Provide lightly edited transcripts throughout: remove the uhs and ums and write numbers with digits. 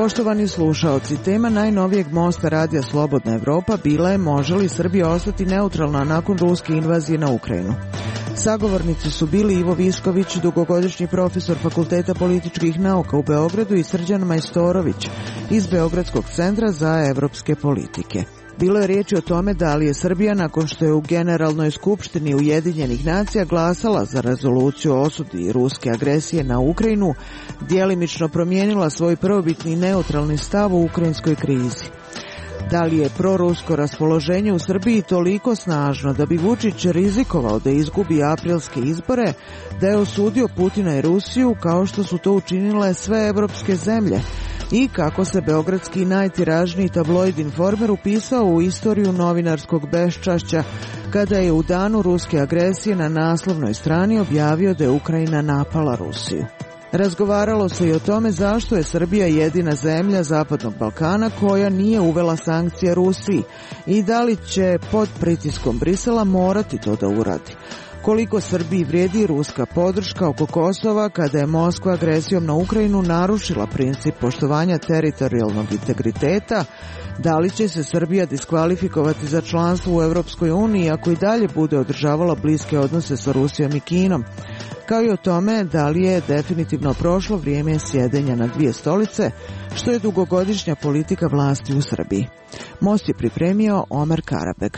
Poštovani slušaoci, tema najnovijeg mosta radija Slobodna Evropa bila je može li Srbija ostati neutralna nakon ruske invazije na Ukrajinu. Sagovornici su bili Ivo Visković, dugogodišnji profesor Fakulteta političkih nauka u Beogradu, i Srđan Majstorović iz Beogradskog centra za evropske politike. Bilo je riječi o tome da li je Srbija, nakon što je u Generalnoj skupštini Ujedinjenih nacija glasala za rezoluciju o osudi ruske agresije na Ukrajinu, djelimično promijenila svoj prvobitni neutralni stav u ukrajinskoj krizi. Da li je prorusko raspoloženje u Srbiji toliko snažno da bi Vučić rizikovao da izgubi aprilske izbore, da je osudio Putina i Rusiju kao što su to učinile sve evropske zemlje, i kako se beogradski najtiražniji tabloid Informer upisao u istoriju novinarskog beščašća kada je u danu ruske agresije na naslovnoj strani objavio da je Ukrajina napala Rusiju. Razgovaralo se i o tome zašto je Srbija jedina zemlja Zapadnog Balkana koja nije uvela sankcije Rusiji i da li će pod pritiskom Brisela morati to da uradi. Koliko Srbiji vrijedi ruska podrška oko Kosova kada je Moskva agresijom na Ukrajinu narušila princip poštovanja teritorijalnog integriteta, da li će se Srbija diskvalifikovati za članstvo u Europskoj uniji ako i dalje bude održavala bliske odnose sa Rusijom i Kinom, kao i o tome da li je definitivno prošlo vrijeme sjedenja na dvije stolice, što je dugogodišnja politika vlasti u Srbiji. Most je pripremio Omer Karabek.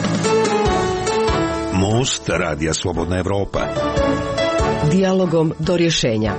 Most radija Slobodna Evropa. Dijalogom do rješenja.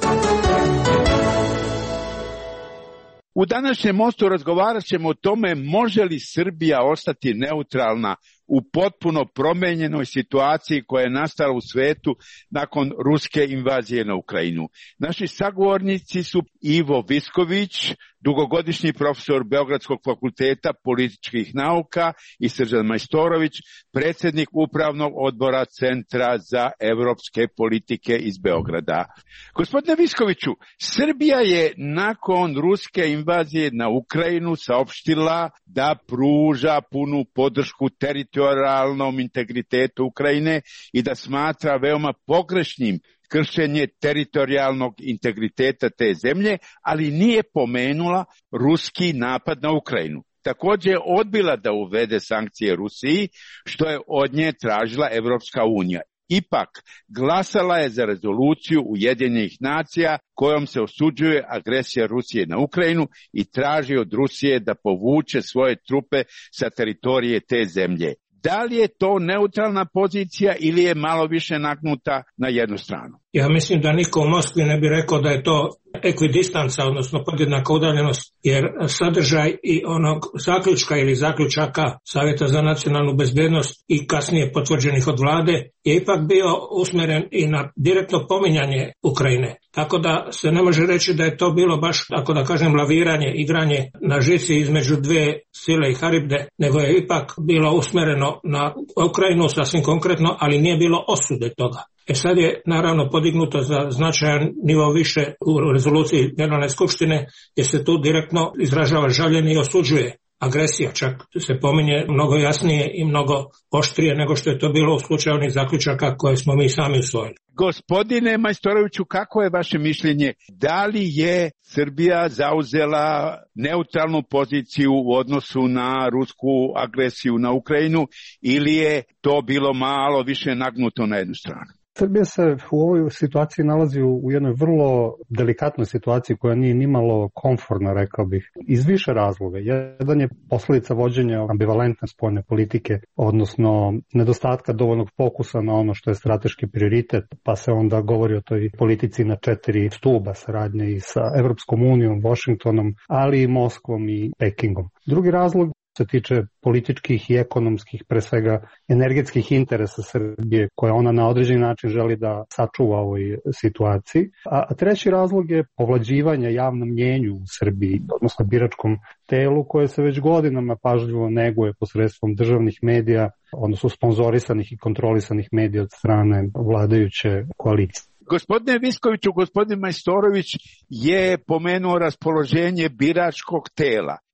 U današnjem mostu razgovarat ćemo o tome može li Srbija ostati neutralna u potpuno promijenjenoj situaciji koja je nastala u svetu nakon ruske invazije na Ukrajinu. Naši sagovornici su Ivo Visković, dugogodišnji profesor Beogradskog fakulteta političkih nauka, i Srđan Majstorović, predsjednik upravnog odbora Centra za evropske politike iz Beograda. Gospodine Viskoviću, Srbija je nakon ruske invazije na Ukrajinu saopštila da pruža punu podršku teritorijalnom integritetu Ukrajine i da smatra veoma pogrešnim kršenje teritorijalnog integriteta te zemlje, ali nije pomenula ruski napad na Ukrajinu. Također je odbila da uvede sankcije Rusiji, što je od nje tražila Evropska unija. Ipak, glasala je za rezoluciju Ujedinjenih nacija kojom se osuđuje agresija Rusije na Ukrajinu i traži od Rusije da povuče svoje trupe sa teritorije te zemlje. Da li je to neutralna pozicija ili je malo više nagnuta na jednu stranu? Ja mislim da niko u Moskvi ne bi rekao da je to ekvidistanca, odnosno podjednaka udaljenost, jer sadržaj i onog zaključka ili zaključaka Savjeta za nacionalnu bezbednost i kasnije potvrđenih od vlade je ipak bio usmjeren i na direktno pominjanje Ukrajine. Tako da se ne može reći da je to bilo baš, tako da kažem, laviranje, igranje na žici između dvije sile i haribde, nego je ipak bilo usmjereno na Ukrajinu sasvim konkretno, ali nije bilo osude toga. Sad je naravno podignuto za značajan nivo više u rezoluciji Generalne skupštine, jer se tu direktno izražava žaljenje i osuđuje agresija, čak se pominje mnogo jasnije i mnogo oštrije nego što je to bilo u slučaju onih zaključaka koje smo mi sami usvojili. Gospodine Majstoroviću, kako je vaše mišljenje? Da li je Srbija zauzela neutralnu poziciju u odnosu na rusku agresiju na Ukrajinu ili je to bilo malo više nagnuto na jednu stranu? Srbija se u ovoj situaciji nalazi u jednoj vrlo delikatnoj situaciji koja nije nimalo komfortna, rekao bih, iz više razloga. Jedan je posljedica vođenja ambivalentne spoljne politike, odnosno nedostatka dovoljnog fokusa na ono što je strateški prioritet, pa se onda govori o toj politici na 4 stuba saradnje i sa Evropskom unijom, Washingtonom, ali i Moskvom i Pekingom. Drugi razlog se tiče političkih i ekonomskih, pre svega energetskih interesa Srbije, koje ona na određeni način želi da sačuva u ovoj situaciji. A treći razlog je povlađivanje javnom mnjenju u Srbiji, odnosno biračkom telu, koje se već godinama pažljivo neguje posredstvom državnih medija, odnosno sponzorisanih i kontrolisanih medija od strane vladajuće koalicije. Gospodine Viskoviću, gospodin Majstorović je pomenuo raspoloženje biračkog tela.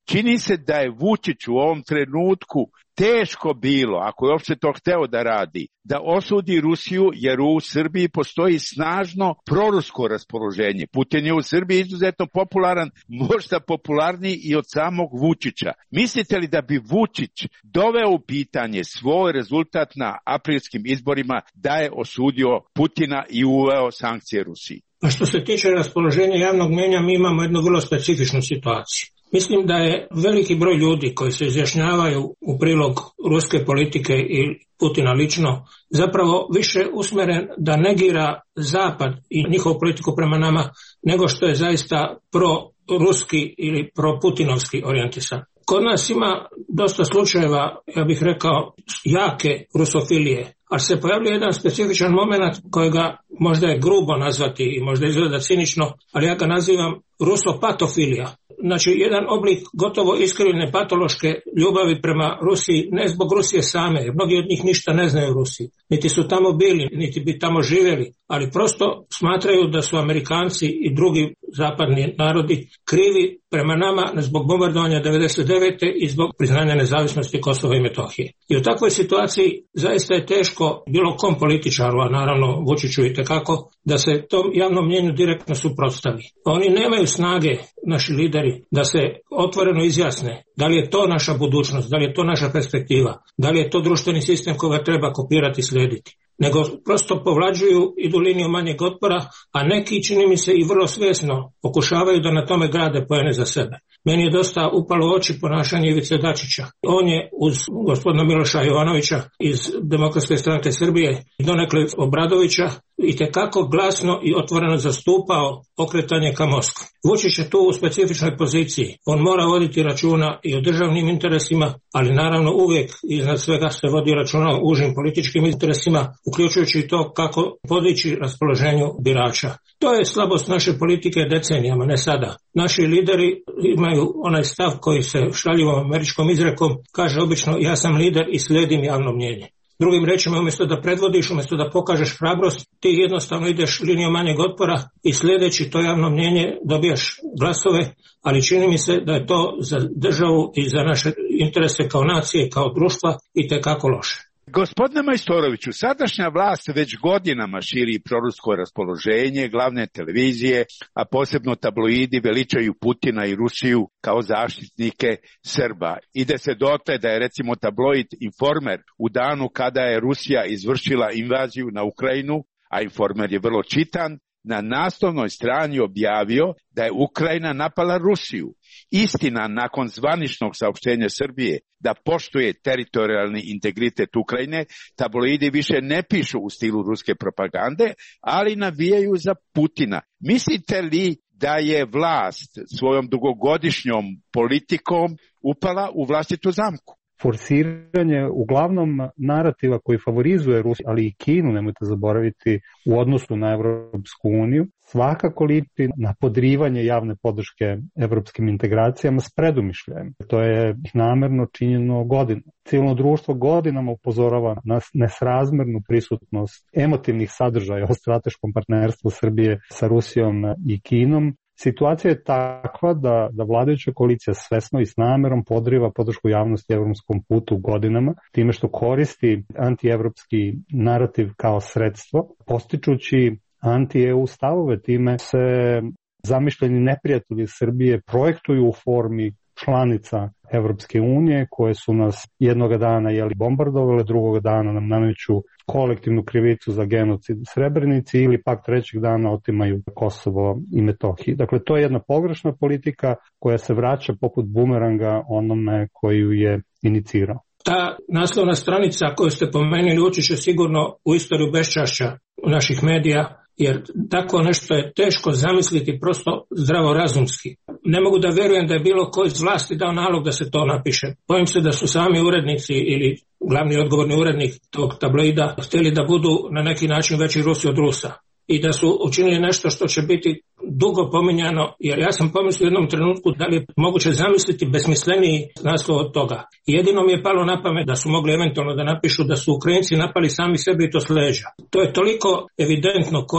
Čini se da je Vučić u ovom trenutku teško bilo, ako je uopće to hteo da radi, da osudi Rusiju, jer u Srbiji postoji snažno prorusko raspoloženje. Putin je u Srbiji izuzetno popularan, možda popularniji i od samog Vučića. Mislite li da bi Vučić doveo u pitanje svoj rezultat na aprilskim izborima da je osudio Putina i uveo sankcije Rusiji? A što se tiče raspoloženja javnog mnijenja, mi imamo jednu vrlo specifičnu situaciju. Mislim da je veliki broj ljudi koji se izjašnjavaju u prilog ruske politike i Putina lično zapravo više usmjeren da negira Zapad i njihovu politiku prema nama nego što je zaista pro-ruski ili pro-putinovski orijentisan. Kod nas ima dosta slučajeva, ja bih rekao, jake rusofilije, ali se pojavlja jedan specifičan moment kojega možda je grubo nazvati i možda izgleda cinično, ali ja ga nazivam rusopatofilija. Znači, jedan oblik gotovo iskrivljene patološke ljubavi prema Rusiji, ne zbog Rusije same, jer mnogi od njih ništa ne znaju o Rusiji, niti su tamo bili, niti bi tamo živjeli, ali prosto smatraju da su Amerikanci i drugi zapadni narodi krivi prema nama zbog bombardovanja 1999. i zbog priznanja nezavisnosti Kosova i Metohije. I u takvoj situaciji zaista je teško bilo kom političaru, a naravno Vučiću i tekako, da se tom javnom mnijenju direktno suprotstavi. Oni nemaju snage, naši lideri, da se otvoreno izjasne da li je to naša budućnost, da li je to naša perspektiva, da li je to društveni sistem koga treba kopirati i slijediti. Nego prosto povlađuju, idu liniju manjeg otpora, a neki, čini mi se, i vrlo svjesno pokušavaju da na tome grade poene za sebe. Meni je dosta upalo u oči ponašanje Ivice Dačića. On je uz gospodina Miloša Jovanovića iz Demokratske stranke Srbije i donekle Obradovića itekako glasno i otvoreno zastupao okretanje ka Moskvi. Vučić je tu u specifičnoj poziciji. On mora voditi računa i o državnim interesima, ali naravno uvijek iznad svega se vodi računa o užim političkim interesima, uključujući i to kako podići raspoloženju birača. To je slabost naše politike decenijama, ne sada. Naši lideri imaju onaj stav koji se šaljivom američkom izrekom kaže obično ja sam lider i slijedim javno mnijenje. Drugim rečima, umjesto da predvodiš, umjesto da pokažeš hrabrost, ti jednostavno ideš linijom manjeg otpora i sljedeći to javno mnijenje dobijaš glasove, ali čini mi se da je to za državu i za naše interese kao nacije, kao društva itekako loše. Gospodine Majstoroviću, sadašnja vlast već godinama širi prorusko raspoloženje, glavne televizije, a posebno tabloidi veličaju Putina i Rusiju kao zaštitnike Srba. Ide se dotle da je recimo tabloid Informer u danu kada je Rusija izvršila invaziju na Ukrajinu, a Informer je vrlo čitan, na naslovnoj strani objavio da je Ukrajina napala Rusiju. Istina, nakon zvaničnog saopštenja Srbije da poštuje teritorijalni integritet Ukrajine, tabloidi više ne pišu u stilu ruske propagande, ali navijaju za Putina. Mislite li da je vlast svojom dugogodišnjom politikom upala u vlastitu zamku? Forsiranje uglavnom narativa koji favorizuje Rusiju, ali i Kinu, nemojte zaboraviti, u odnosu na Evropsku uniju, svakako liči na podrivanje javne podrške evropskim integracijama s predumišljajem. To je namerno činjeno godinama. Civilno društvo godinama upozorava na nesrazmernu prisutnost emotivnih sadržaja o strateškom partnerstvu Srbije sa Rusijom i Kinom. Situacija je takva da vladajuća koalicija svesno i s namerom podriva podršku javnosti evropskom putu godinama, time što koristi antievropski narativ kao sredstvo, postičući anti-EU stavove, time se zamišljeni neprijatelji Srbije projektuju u formi članica Evropske unije koje su nas jednoga dana bombardovale, drugoga dana nam nameću kolektivnu krivicu za genocid u Srebrenici ili pak trećeg dana otimaju Kosovo i Metohiju. Dakle, to je jedna pogrešna politika koja se vraća poput bumeranga onome koju je inicirao. Ta naslovna stranica koju ste pomenuli ući će sigurno u istoriju beščašća naših medija, jer tako nešto je teško zamisliti prosto zdravorazumski. Ne mogu da vjerujem da je bilo ko iz vlasti dao nalog da se to napiše. Bojim se da su sami urednici ili glavni odgovorni urednik tog tabloida htjeli da budu na neki način veći Rusi od Rusa i da su učinili nešto što će biti dugo pominjano, jer ja sam pomislio u jednom trenutku da li je moguće zamisliti besmisleniji naslov od toga. Jedino mi je palo na pamet da su mogli eventualno da napišu da su Ukrajinci napali sami sebe i to s leđa. To je toliko evidentno ko je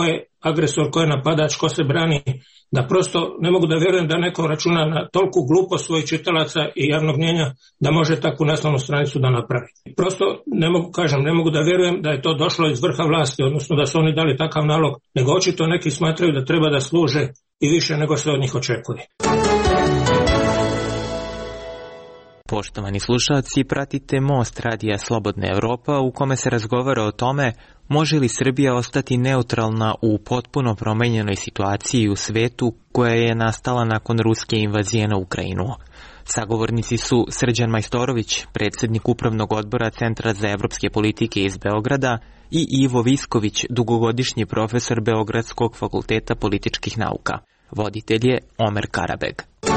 agresor, ko je napadač, ko se brani, da prosto ne mogu da vjerujem da neko računa na toliku glupost svojih čitalaca i javnog mnjenja da može takvu naslovnu stranicu da napravi. Prosto ne mogu da vjerujem da je to došlo iz vrha vlasti, odnosno da su oni dali takav nalog, nego očito neki smatraju da treba da služe i više nego se od njih očekuje. Poštovani slušalci, pratite Most radija Slobodna Evropa u kome se razgovara o tome može li Srbija ostati neutralna u potpuno promenjenoj situaciji u svetu koja je nastala nakon ruske invazije na Ukrajinu. Sagovornici su Srđan Majstorović, predsjednik Upravnog odbora Centra za evropske politike iz Beograda, i Ivo Visković, dugogodišnji profesor Beogradskog fakulteta političkih nauka. Voditelj je Omer Karabeg.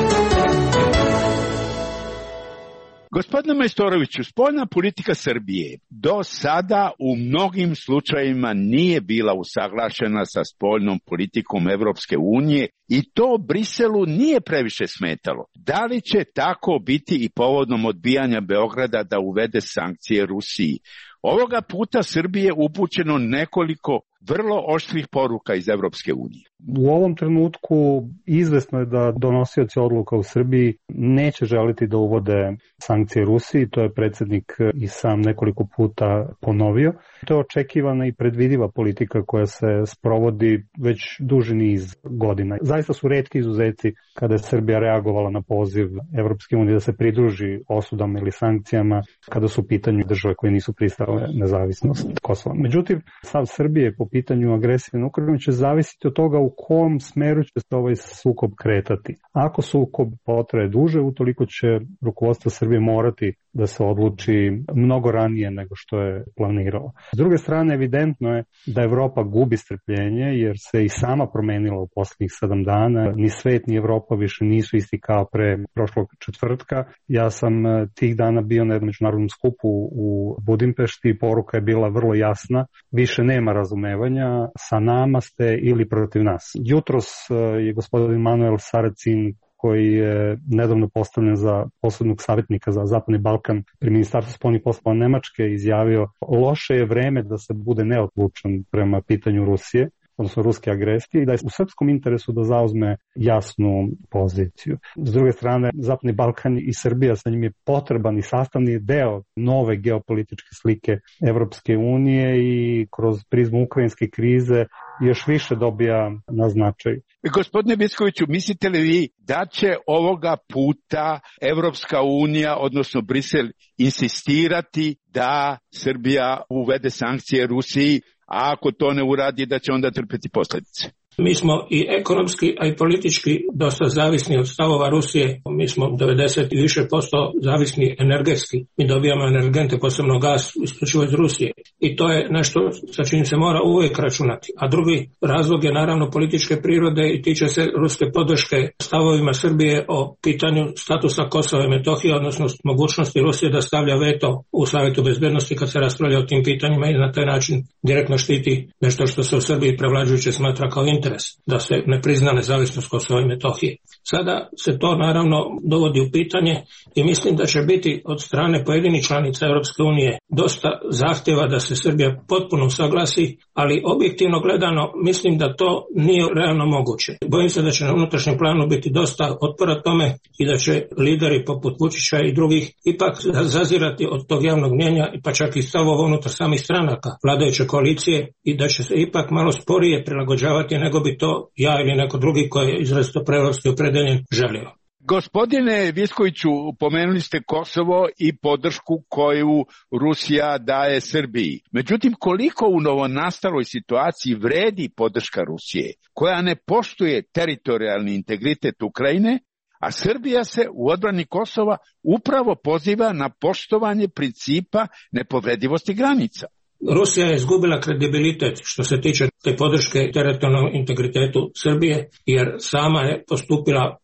Gospodine Majstoroviću, spoljna politika Srbije do sada u mnogim slučajevima nije bila usaglašena sa spoljnom politikom Evropske unije i to Briselu nije previše smetalo. Da li će tako biti i povodom odbijanja Beograda da uvede sankcije Rusiji? Ovoga puta Srbije je upućeno nekoliko vrlo oštrih poruka iz Evropske unije. U ovom trenutku izvesno je da donosioci odluka u Srbiji neće želiti da uvode sankcije Rusiji, to je predsjednik i sam nekoliko puta ponovio. To je očekivana i predvidiva politika koja se sprovodi već duži niz godina. Zaista su retki izuzeci kada je Srbija reagovala na poziv Evropske unije da se pridruži osudama ili sankcijama kada su u pitanju države koje nisu pristale nezavisnost Kosova. Međutim, stav Srbije po pitanju agresije na Ukrajinu će zavisiti od toga u kom smeru će se ovaj sukob kretati. Ako sukob potraje duže, utoliko će rukovodstvo Srbije morati da se odluči mnogo ranije nego što je planiralo. S druge strane, evidentno je da Evropa gubi strpljenje jer se i sama promenila u posljednjih 7 dana. Ni svet ni Evropa više nisu isti kao pre prošlog četvrtka. Ja sam tih dana bio na jednom međunarodnom skupu u Budimpešti i poruka je bila vrlo jasna. Više nema razumevanja, sa nama ste ili protiv nas. Jutros je gospodin Manuel Saracin, koji je nedavno postavljen za posebnog savjetnika za Zapadni Balkan pri Ministarstvu spoljnih poslova Nemačke, izjavio loše je vreme da se bude neodlučan prema pitanju Rusije, odnosno ruske agresije, i da je u srpskom interesu da zauzme jasnu poziciju. S druge strane, Zapadni Balkan i Srbija, sa njim je potreban i sastavni deo nove geopolitičke slike Evropske unije i kroz prizmu ukrajinske krize još više dobija na značaju. Gospodine Viskoviću, mislite li vi da će ovoga puta Evropska unija, odnosno Brisel, insistirati da Srbija uvede sankcije Rusiji, a ako to ne uradi da će onda trpeti posljedice? Mi smo i ekonomski, a i politički dosta zavisni od stavova Rusije. Mi smo 90 i više posto zavisni energetski. Mi dobijamo energente, posebno gas, isključivo iz Rusije. I to je nešto sa čim se mora uvijek računati. A drugi razlog je naravno političke prirode i tiče se ruske podrške stavovima Srbije o pitanju statusa Kosova i Metohije, odnosno mogućnosti Rusije da stavlja veto u Savjetu bezbednosti kad se raspravlja o tim pitanjima i na taj način direktno štiti nešto što se u Srbiji prevlađujuće smatra kao interes, da se ne prizna nezavisnost Kosova i Metohije. Sada se to naravno dovodi u pitanje i mislim da će biti od strane pojedinih članica Europske unije dosta zahtjeva da se Srbija potpuno usaglasi, ali objektivno gledano mislim da to nije realno moguće. Bojim se da će na unutrašnjem planu biti dosta otpora tome i da će lideri poput Vučića i drugih ipak zazirati od tog javnog mnjenja, pa čak i stavova unutar samih stranaka vladajuće koalicije, i da će se ipak malo sporije prilagođavati nego bi to ja ili neko drugi koji je izrazito proevropski opredeljen želio. Gospodine Viskoviću, pomenuli ste Kosovo i podršku koju Rusija daje Srbiji. Međutim, koliko u novonastaloj situaciji vredi podrška Rusije, koja ne poštuje teritorijalni integritet Ukrajine, a Srbija se u odbrani Kosova upravo poziva na poštovanje principa nepovredivosti granica? Rusija je izgubila kredibilitet što se tiče te podrške teritorijalnom integritetu Srbije, jer sama je postupila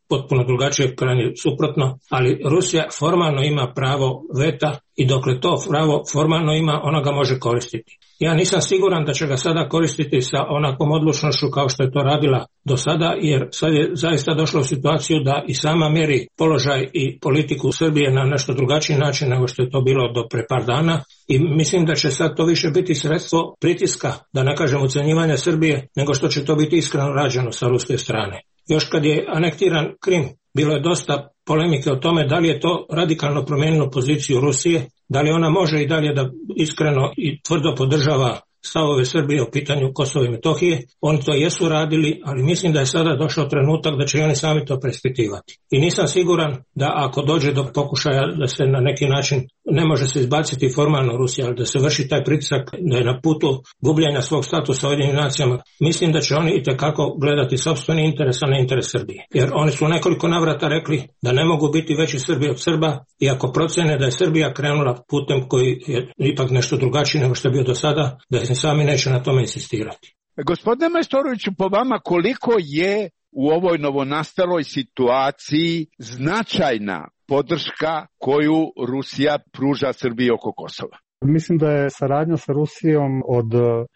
potpuno drugačije, krajnje suprotno, ali Rusija formalno ima pravo veta i dokle to pravo formalno ima, ona ga može koristiti. Ja nisam siguran da će ga sada koristiti sa onakvom odlučnošću kao što je to radila do sada, jer sad je zaista došlo u situaciju da i sama mjeri položaj i politiku Srbije na nešto drugačiji način nego što je to bilo do pre par dana i mislim da će sad to više biti sredstvo pritiska, da ne kažem ucenjivanja Srbije, nego što će to biti iskreno rađeno sa ruske strane. Još kad je anektiran Krim, bilo je dosta polemike o tome da li je to radikalno promijenilo poziciju Rusije, da li ona može i dalje da iskreno i tvrdo podržava stavove Srbije o pitanju Kosova i Metohije. Oni to jesu radili, ali mislim da je sada došao trenutak da će oni sami to preispitivati. I nisam siguran da ako dođe do pokušaja da se na neki način, ne može se izbaciti formalno Rusija, ali da se vrši taj pritisak, da je na putu gubljenja svog statusa u Ujedinjenim nacijama, mislim da će oni itekako gledati sopstveni interes, a ne interes Srbije. Jer oni su nekoliko navrata rekli da ne mogu biti veći Srbi od Srba i ako procene da je Srbija krenula putem koji je ipak nešto drugačiji nego što je bio do sada, da se sami neće na tome insistirati. Gospodine Majstoroviću, po vama koliko je u ovoj novonastaloj situaciji značajna podrška koju Rusija pruža Srbiji oko Kosova? Mislim da je saradnja sa Rusijom od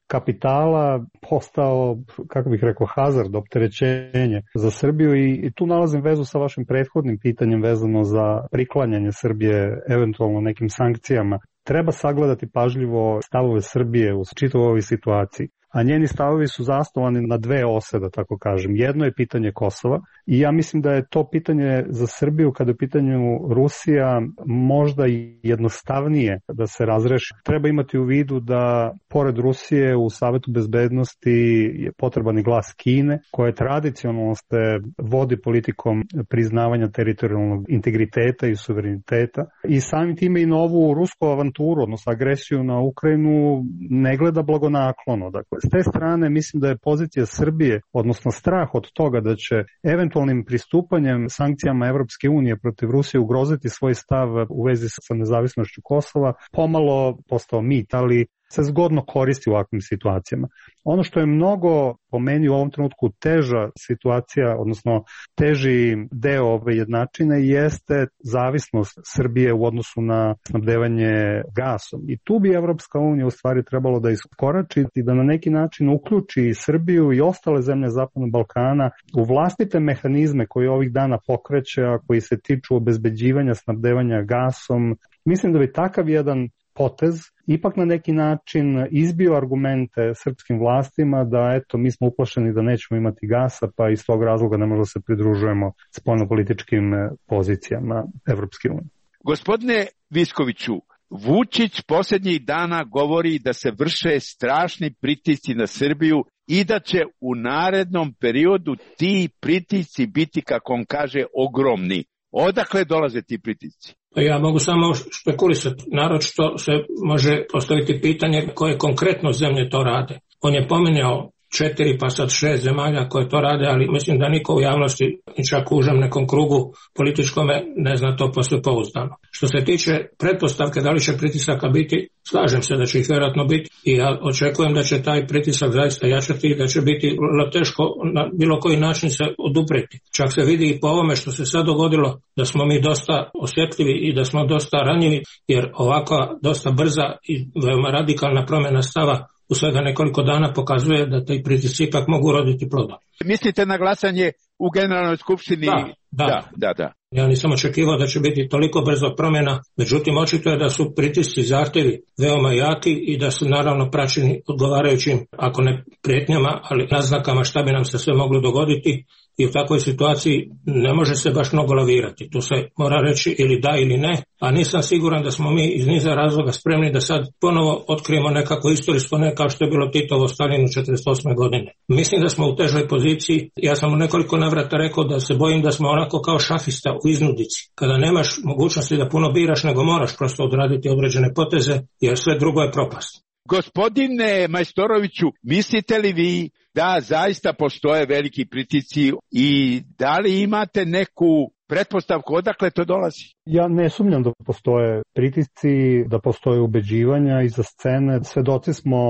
kapitala postao, kako bih rekao, hazard, opterećenje za Srbiju i tu nalazim vezu sa vašim prethodnim pitanjem vezano za priklanjanje Srbije eventualno nekim sankcijama. Treba sagledati pažljivo stavove Srbije u čitavoj ovoj situaciji, a njeni stavovi su zasnovani na dve ose, da tako kažem. Jedno je pitanje Kosova i ja mislim da je to pitanje za Srbiju, kada je u pitanju Rusija, možda i jednostavnije da se razreši. Treba imati u vidu da pored Rusije u Savetu bezbednosti je potreban i glas Kine, koja tradicionalno se vodi politikom priznavanja teritorijalnog integriteta i suvereniteta i samim time i novu rusku avanturu, odnosno agresiju na Ukrajinu, ne gleda blagonaklono. Dakle, s te strane mislim da je pozicija Srbije, odnosno strah od toga da će eventualnim pristupanjem sankcijama Evropske unije protiv Rusije ugroziti svoj stav u vezi sa nezavisnošću Kosova, pomalo postao mit, ali se zgodno koristi u ovakvim situacijama. Ono što je mnogo po meni u ovom trenutku teža situacija, odnosno teži deo ove jednačine jeste zavisnost Srbije u odnosu na snabdevanje gasom. I tu bi Evropska unija u stvari trebalo da iskorači i da na neki način uključi Srbiju i ostale zemlje Zapadnog Balkana u vlastite mehanizme koje ovih dana pokreće, a koji se tiču obezbeđivanja snabdevanja gasom. Mislim da bi takav jedan potez ipak na neki način izbio argumente srpskim vlastima da eto mi smo uplašeni da nećemo imati gasa, pa iz tog razloga ne možemo se pridružujemo spoljnopolitičkim pozicijama Evropske unije. Gospodine Viskoviću, Vučić posljednjih dana govori da se vrše strašni pritisci na Srbiju i da će u narednom periodu ti pritisci biti, kako on kaže, ogromni. Odakle dolaze ti pritisci? Ja mogu samo špekulisati. Naročito se može postaviti pitanje koje konkretno zemlje to rade. On je pominjao 4 pa sad 6 zemalja koje to rade, ali mislim da niko u javnosti, čak u užem nekom krugu političkome, ne zna to posve pouzdano. Što se tiče pretpostavke da li će pritisaka biti, slažem se da će ih vjerojatno biti i ja očekujem da će taj pritisak zaista jačati i da će biti teško na bilo koji način se odupreti. Čak se vidi i po ovome što se sad dogodilo da smo mi dosta osjetljivi i da smo dosta ranjivi, jer ovakva dosta brza i veoma radikalna promjena stava u svega nekoliko dana pokazuje da taj pritisci ipak mogu roditi plodom. Mislite na glasanje u Generalnoj skupštini? Da. Ja nisam očekivao da će biti toliko brzo promjena, međutim očito je da su pritisci, zahtjevi veoma jaki i da su naravno praćeni odgovarajućim, ako ne prijetnjama, ali naznakama šta bi nam se sve moglo dogoditi i u takvoj situaciji ne može se baš mnogo lavirati. Tu se mora reći ili da ili ne, a nisam siguran da smo mi iz niza razloga spremni da sad ponovo otkrijemo nekako istorijsko ne kao što je bilo Titovo Stalinu 48. godine. Mislim da smo u težoj poziciji. Ja sam u nekoliko navrata rekao da se bojim da smo onako kao šahista u iznudici. Kada nemaš mogućnosti da puno biraš, nego moraš prosto odraditi određene poteze, jer sve drugo je propast. Gospodine Majstoroviću, mislite li vi da zaista postoje veliki pritisci i da li imate neku pretpostavku odakle to dolazi? Ja ne sumnjam da postoje pritisci, da postoje ubeđivanja iza scene. Svedoci smo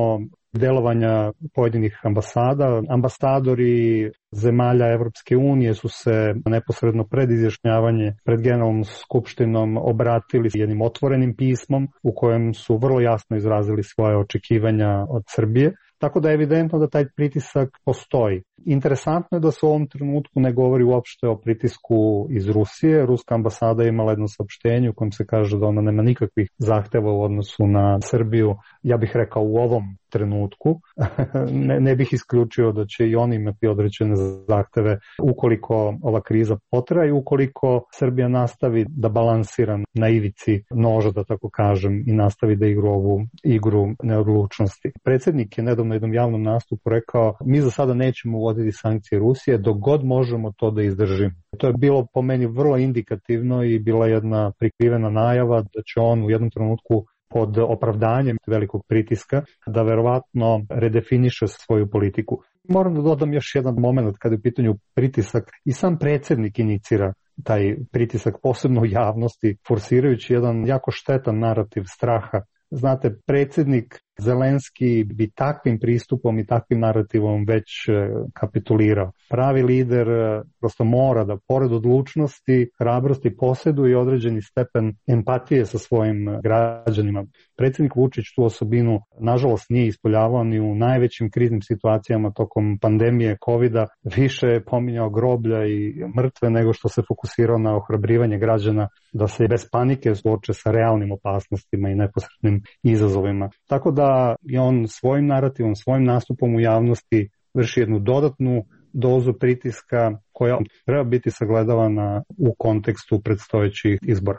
delovanja pojedinih ambasada. Ambasadori zemalja Evropske unije su se neposredno pred izjašnjavanje pred Generalnom skupštinom obratili jednim otvorenim pismom u kojem su vrlo jasno izrazili svoje očekivanja od Srbije. Tako da je evidentno da taj pritisak postoji. Interesantno je da se u ovom trenutku ne govori uopšte o pritisku iz Rusije. Ruska ambasada je imala jedno saopštenje u kojem se kaže da ona nema nikakvih zahteva u odnosu na Srbiju. Ja bih rekao u ovom trenutku. ne bih isključio da će i oni imati određene zahteve ukoliko ova kriza potraje i ukoliko Srbija nastavi da balansira na ivici noža, da tako kažem, i nastavi da igra ovu igru neodlučnosti. Predsjednik je nedavno u jednom javnom nastupu rekao: mi za sada nećemo uvoditi sankcije Rusije dok god možemo to da izdržimo. To je bilo po meni vrlo indikativno i bila jedna prikrivena najava da će on u jednom trenutku pod opravdanjem velikog pritiska da verovatno redefiniše svoju politiku. Moram da dodam još jedan moment kada je u pitanju pritisak. I sam predsjednik inicira taj pritisak, posebno u javnosti, forsirajući jedan jako štetan narativ straha. Znate, predsjednik Zelenski bi takvim pristupom i takvim narativom već kapitulirao. Pravi lider prosto mora da pored odlučnosti, hrabrosti posjeduje određeni stepen empatije sa svojim građanima. Predsjednik Vučić tu osobinu nažalost nije ispoljavao ni u najvećim kriznim situacijama tokom pandemije COVID-a. Više je pominjao groblja i mrtve nego što se fokusirao na ohrabrivanje građana da se bez panike suoče sa realnim opasnostima i neposrednim izazovima. Tako da je on svojim narativom, svojim nastupom u javnosti vrši jednu dodatnu dozu pritiska koja treba biti sagledavana u kontekstu predstojećih izbora.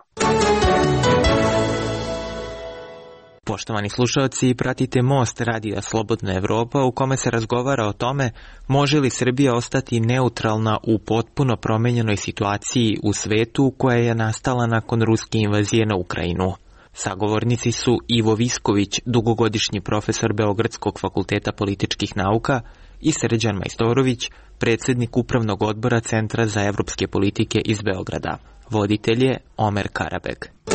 Poštovani slušalci, pratite Most radija Slobodna Evropa u kome se razgovara o tome može li Srbija ostati neutralna u potpuno promenjenoj situaciji u svetu koja je nastala nakon ruske invazije na Ukrajinu. Sagovornici su Ivo Visković, dugogodišnji profesor Beogradskog fakulteta političkih nauka, i Srđan Majstorović, predsjednik Upravnog odbora Centra za evropske politike iz Beograda. Voditelj je Omer Karabeg.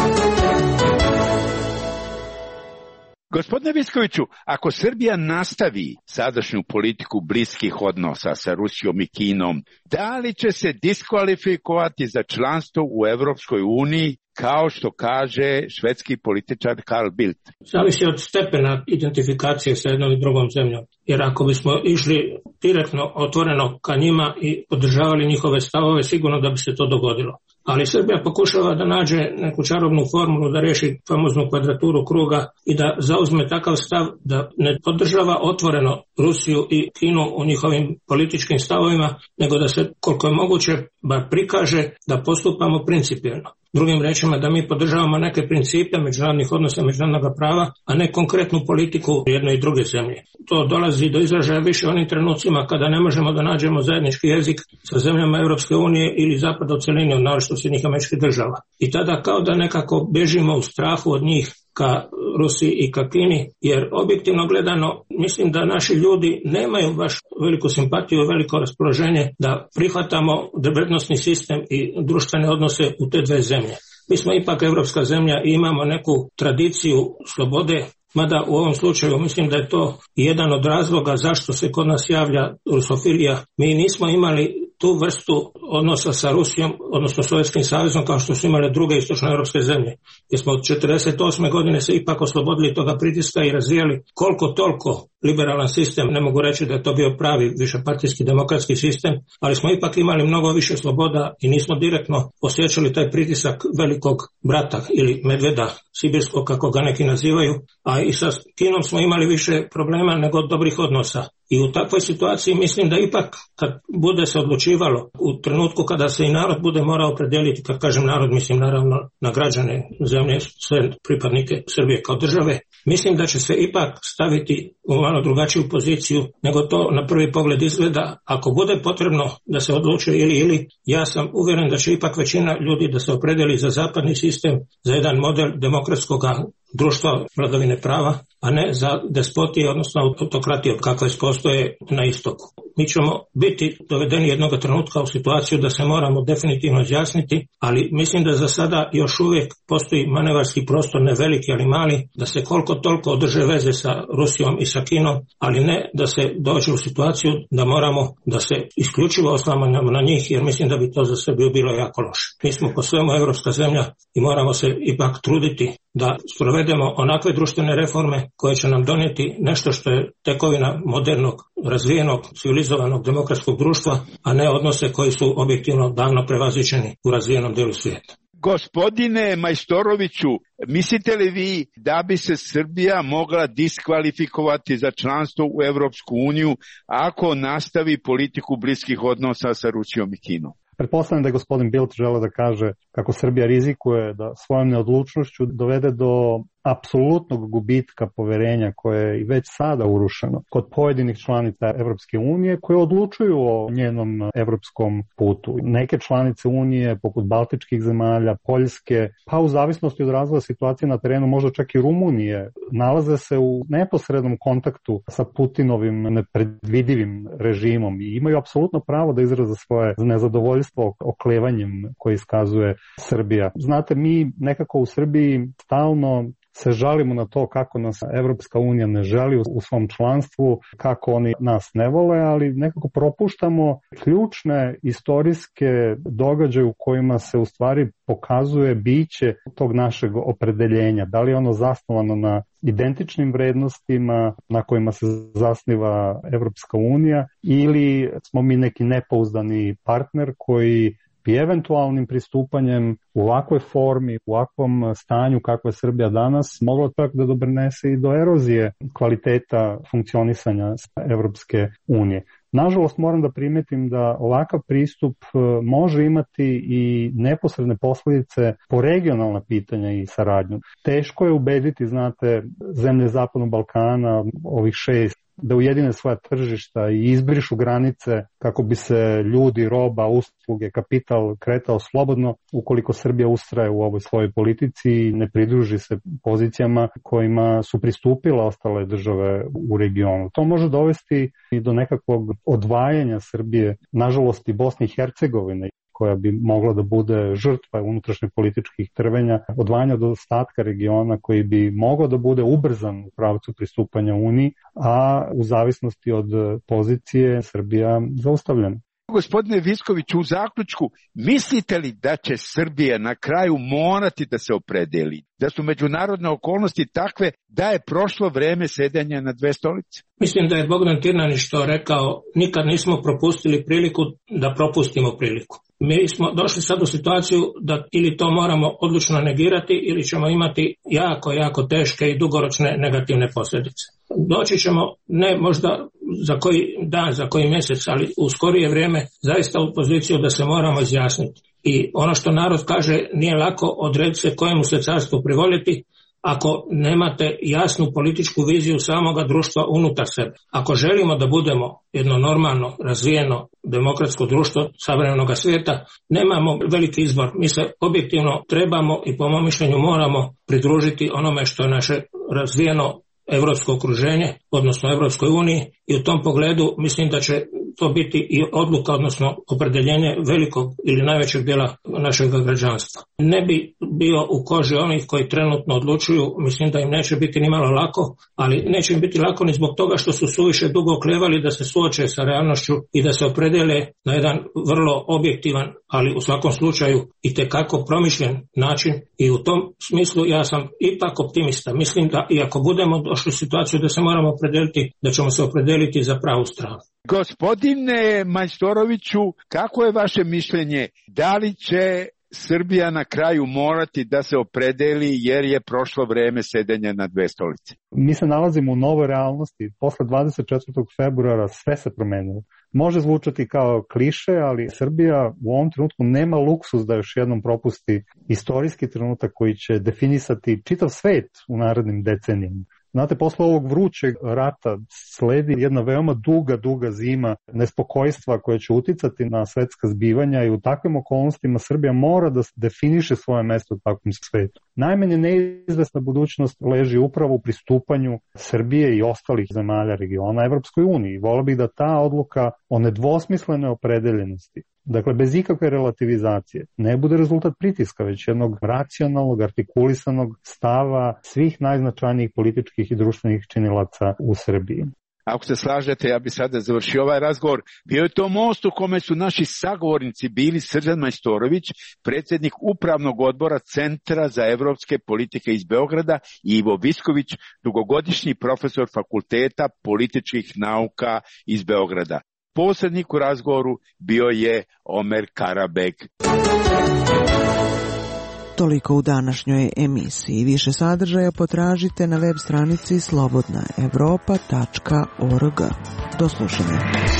Gospodine Viskoviću, ako Srbija nastavi sadašnju politiku bliskih odnosa sa Rusijom i Kinom, da li će se diskvalifikovati za članstvo u Evropskoj uniji, kao što kaže švedski političar Carl Bildt? Zavisi od stepena identifikacije sa jednom i drugom zemljom. Jer ako bismo išli direktno, otvoreno ka njima i podržavali njihove stavove, sigurno da bi se to dogodilo. Ali Srbija pokušava da nađe neku čarobnu formulu da riješi famoznu kvadraturu kruga i da zauzme takav stav da ne podržava otvoreno Rusiju i Kinu u njihovim političkim stavovima, nego da se koliko je moguće bar prikaže da postupamo principijelno. Drugim rečima, da mi podržavamo neke principe međunarodnih odnosa, međunarodnog prava, a ne konkretnu politiku jedne i druge zemlje. To dolazi do izražaja više onim trenucima kada ne možemo da nađemo zajednički jezik sa zemljama Europske unije ili zapada u celini, naročito Sjedinjenih Američkih Država. I tada kao da nekako bežimo u strahu od njih ka Rusiji i ka Kini, jer objektivno gledano mislim da naši ljudi nemaju baš veliku simpatiju i veliko raspoloženje da prihvatamo vrednosni sistem i društvene odnose u te dve zemlje. Mi smo ipak evropska zemlja i imamo neku tradiciju slobode, mada u ovom slučaju mislim da je to jedan od razloga zašto se kod nas javlja rusofilija. Mi nismo imali tu vrstu odnosa sa Rusijom, odnosno Sovjetskim savezom, kao što su imale druge istočnoevropske zemlje. Jer smo od 1948. godine se ipak oslobodili toga pritiska i razvijali koliko toliko liberalan sistem. Ne mogu reći da je to bio pravi višepartijski demokratski sistem, ali smo ipak imali mnogo više sloboda i nismo direktno osjećali taj pritisak velikog brata ili medveda sibirskog, kako ga neki nazivaju, a i sa Kinom smo imali više problema nego dobrih odnosa. I u takvoj situaciji mislim da ipak kad bude se odlučivalo u trenutku kada se i narod bude morao opredijeliti, kad kažem narod mislim naravno na građane zemlje, sve pripadnike Srbije kao države, mislim da će se ipak staviti u malo drugačiju poziciju nego to na prvi pogled izgleda. Ako bude potrebno da se odlučuje ili, ja sam uvjeren da će ipak većina ljudi da se opredeli za zapadni sistem, za jedan model demokratskog društva vladavine prava, a ne za despotije, odnosno autokratije kakve postoje na istoku. Mi ćemo biti dovedeni jednog trenutka u situaciju da se moramo definitivno izjasniti, ali mislim da za sada još uvijek postoji manevarski prostor, ne veliki ali mali, da se koliko toliko održe veze sa Rusijom i sa Kinom, ali ne da se dođe u situaciju da moramo da se isključivo oslanjamo na njih, jer mislim da bi to za Srbiju bilo jako loše. Mi smo po svemu evropska zemlja i moramo se ipak truditi da sprovedemo onakve društvene reforme koje će nam donijeti nešto što je tekovina modernog, razvijenog, civilizovanog demokratskog društva, a ne odnose koji su objektivno davno prevaziđeni u razvijenom dijelu svijeta. Gospodine Majstoroviću, mislite li vi da bi se Srbija mogla diskvalifikovati za članstvo u Evropsku uniju ako nastavi politiku bliskih odnosa sa Rusijom i Kinom? Pretpostavljam da je gospodin Bildt želeo da kaže kako Srbija rizikuje da svojom neodlučnošću dovede do apsolutnog gubitka poverenja koje je i već sada urušeno kod pojedinih članica Evropske unije koje odlučuju o njenom evropskom putu. Neke članice unije, poput Baltičkih zemalja, Poljske, pa u zavisnosti od razvoja situacije na terenu, možda čak i Rumunije, nalaze se u neposrednom kontaktu sa Putinovim nepredvidivim režimom i imaju apsolutno pravo da izraze svoje nezadovoljstvo oklevanjem koje iskazuje Srbija. Znate, mi nekako u Srbiji stalno se žalimo na to kako nas Evropska unija ne želi u svom članstvu, kako oni nas ne vole, ali nekako propuštamo ključne istorijske događaje u kojima se u stvari pokazuje biće tog našeg opredeljenja. Da li je ono zasnovano na identičnim vrednostima na kojima se zasniva Evropska unija ili smo mi neki nepouzdani partner koji bi eventualnim pristupanjem u ovakvoj formi, u ovakvom stanju kakva je Srbija danas, moglo čak da doprinese i do erozije kvaliteta funkcionisanja Evropske unije. Nažalost, moram da primetim da ovakav pristup može imati i neposredne posljedice po regionalna pitanja i saradnju. Teško je ubediti, znate, zemlje Zapadnog Balkana, ovih 6, da ujedine svoja tržišta i izbrišu granice kako bi se ljudi, roba, usluge, kapital kretao slobodno ukoliko Srbija ustraje u ovoj svojoj politici i ne pridruži se pozicijama kojima su pristupile ostale države u regionu. To može dovesti i do nekakvog odvajanja Srbije, nažalost i Bosne i Hercegovine, koja bi mogla da bude žrtva unutrašnjih političkih trvenja, odvajanja do ostatka regiona koji bi mogao da bude ubrzan u pravcu pristupanja Uniji, a u zavisnosti od pozicije Srbija zaustavljena. Gospodine Viskoviću, u zaključku, mislite li da će Srbija na kraju morati da se opredeli? Da su međunarodne okolnosti takve da je prošlo vreme sedenja na dve stolice? Mislim da je Bogdan Tirnanić to rekao, nikad nismo propustili priliku da propustimo priliku. Mi smo došli sad u situaciju da ili to moramo odlučno negirati ili ćemo imati jako teške i dugoročne negativne posljedice. Doći ćemo ne možda za koji dan, za koji mjesec, ali u skorije vrijeme zaista u poziciju da se moramo izjasniti. I ono što narod kaže, nije lako odrediti se kojemu se carstvu privoliti ako nemate jasnu političku viziju samoga društva unutar sebe. Ako želimo da budemo jedno normalno, razvijeno, demokratsko društvo savremenog svijeta, nemamo veliki izbor. Mi se objektivno trebamo i po mom mišljenju moramo pridružiti onome što je naše razvijeno evropsko okruženje, odnosno Evropskoj uniji, i u tom pogledu mislim da će to biti i odluka, odnosno opredeljenje velikog ili najvećeg dijela našeg građanstva. Ne bi bio u koži onih koji trenutno odlučuju, mislim da im neće biti ni malo lako, ali neće im biti lako ni zbog toga što su suviše dugo oklevali da se suoče sa realnošću i da se opredele na jedan vrlo objektivan, ali u svakom slučaju itekako promišljen način, i u tom smislu ja sam ipak optimista. Mislim da i ako budemo došli u situaciju da se moramo opredeliti, da ćemo se opredeliti za pravu stranu. Gospodine Majstoroviću, kako je vaše mišljenje? Da li će Srbija na kraju morati da se opredeli jer je prošlo vreme sedenja na dve stolice? Mi se nalazimo u novoj realnosti. Posle 24. februara sve se promenilo. Može zvučati kao kliše, ali Srbija u ovom trenutku nema luksus da još jednom propusti istorijski trenutak koji će definisati čitav svet u narednim decenijama. Znate, posle ovog vrućeg rata sledi jedna veoma duga zima nespokojstva koja će uticati na svetska zbivanja i u takvim okolnostima Srbija mora da definiše svoje mesto u takvom svetu. Najmanje neizvesna budućnost leži upravo u pristupanju Srbije i ostalih zemalja regiona Evropskoj uniji. Volio bih da ta odluka o nedvosmislenoj opredeljenosti, dakle bez ikakve relativizacije, ne bude rezultat pritiska, već jednog racionalnog, artikulisanog stava svih najznačajnijih političkih i društvenih činilaca u Srbiji. Ako se slažete, ja bih sada završio ovaj razgovor. Bio je to most u kome su naši sagovornici bili Srđan Majstorović, predsjednik Upravnog odbora Centra za evropske politike iz Beograda, i Ivo Visković, dugogodišnji profesor Fakulteta političkih nauka iz Beograda. Posrednik u razgovoru bio je Omer Karabek. Toliko u današnjoj emisiji. Više sadržaja potražite na web stranici slobodnaevropa.org. Do slušanja.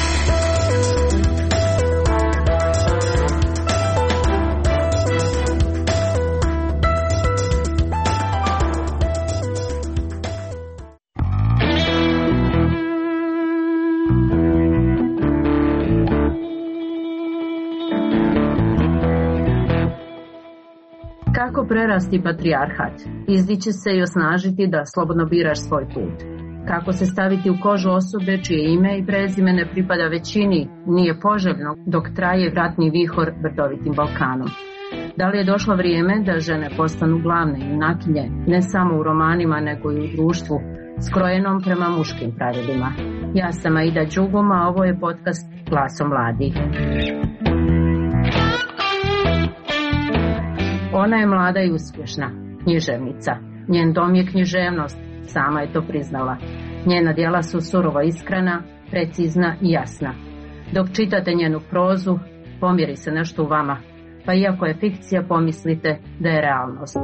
Kako prerasti patrijarhat, izdići se i osnažiti da slobodno biraš svoj put. Kako se staviti u kožu osobe čije ime i prezime ne pripada većini, nije poželjno dok traje ratni vihor brdovitim Balkanom. Da li je došlo vrijeme da žene postanu glavne junakinje, ne samo u romanima nego i u društvu, skrojenom prema muškim pravilima? Ja sam Aida Đugum, a ovo je podcast Glasom mladih. Ona je mlada i uspješna, književnica. Njen dom je književnost, sama je to priznala. Njena djela su surovo iskrena, precizna i jasna. Dok čitate njenu prozu, pomjeri se nešto u vama, pa iako je fikcija, pomislite da je realnost.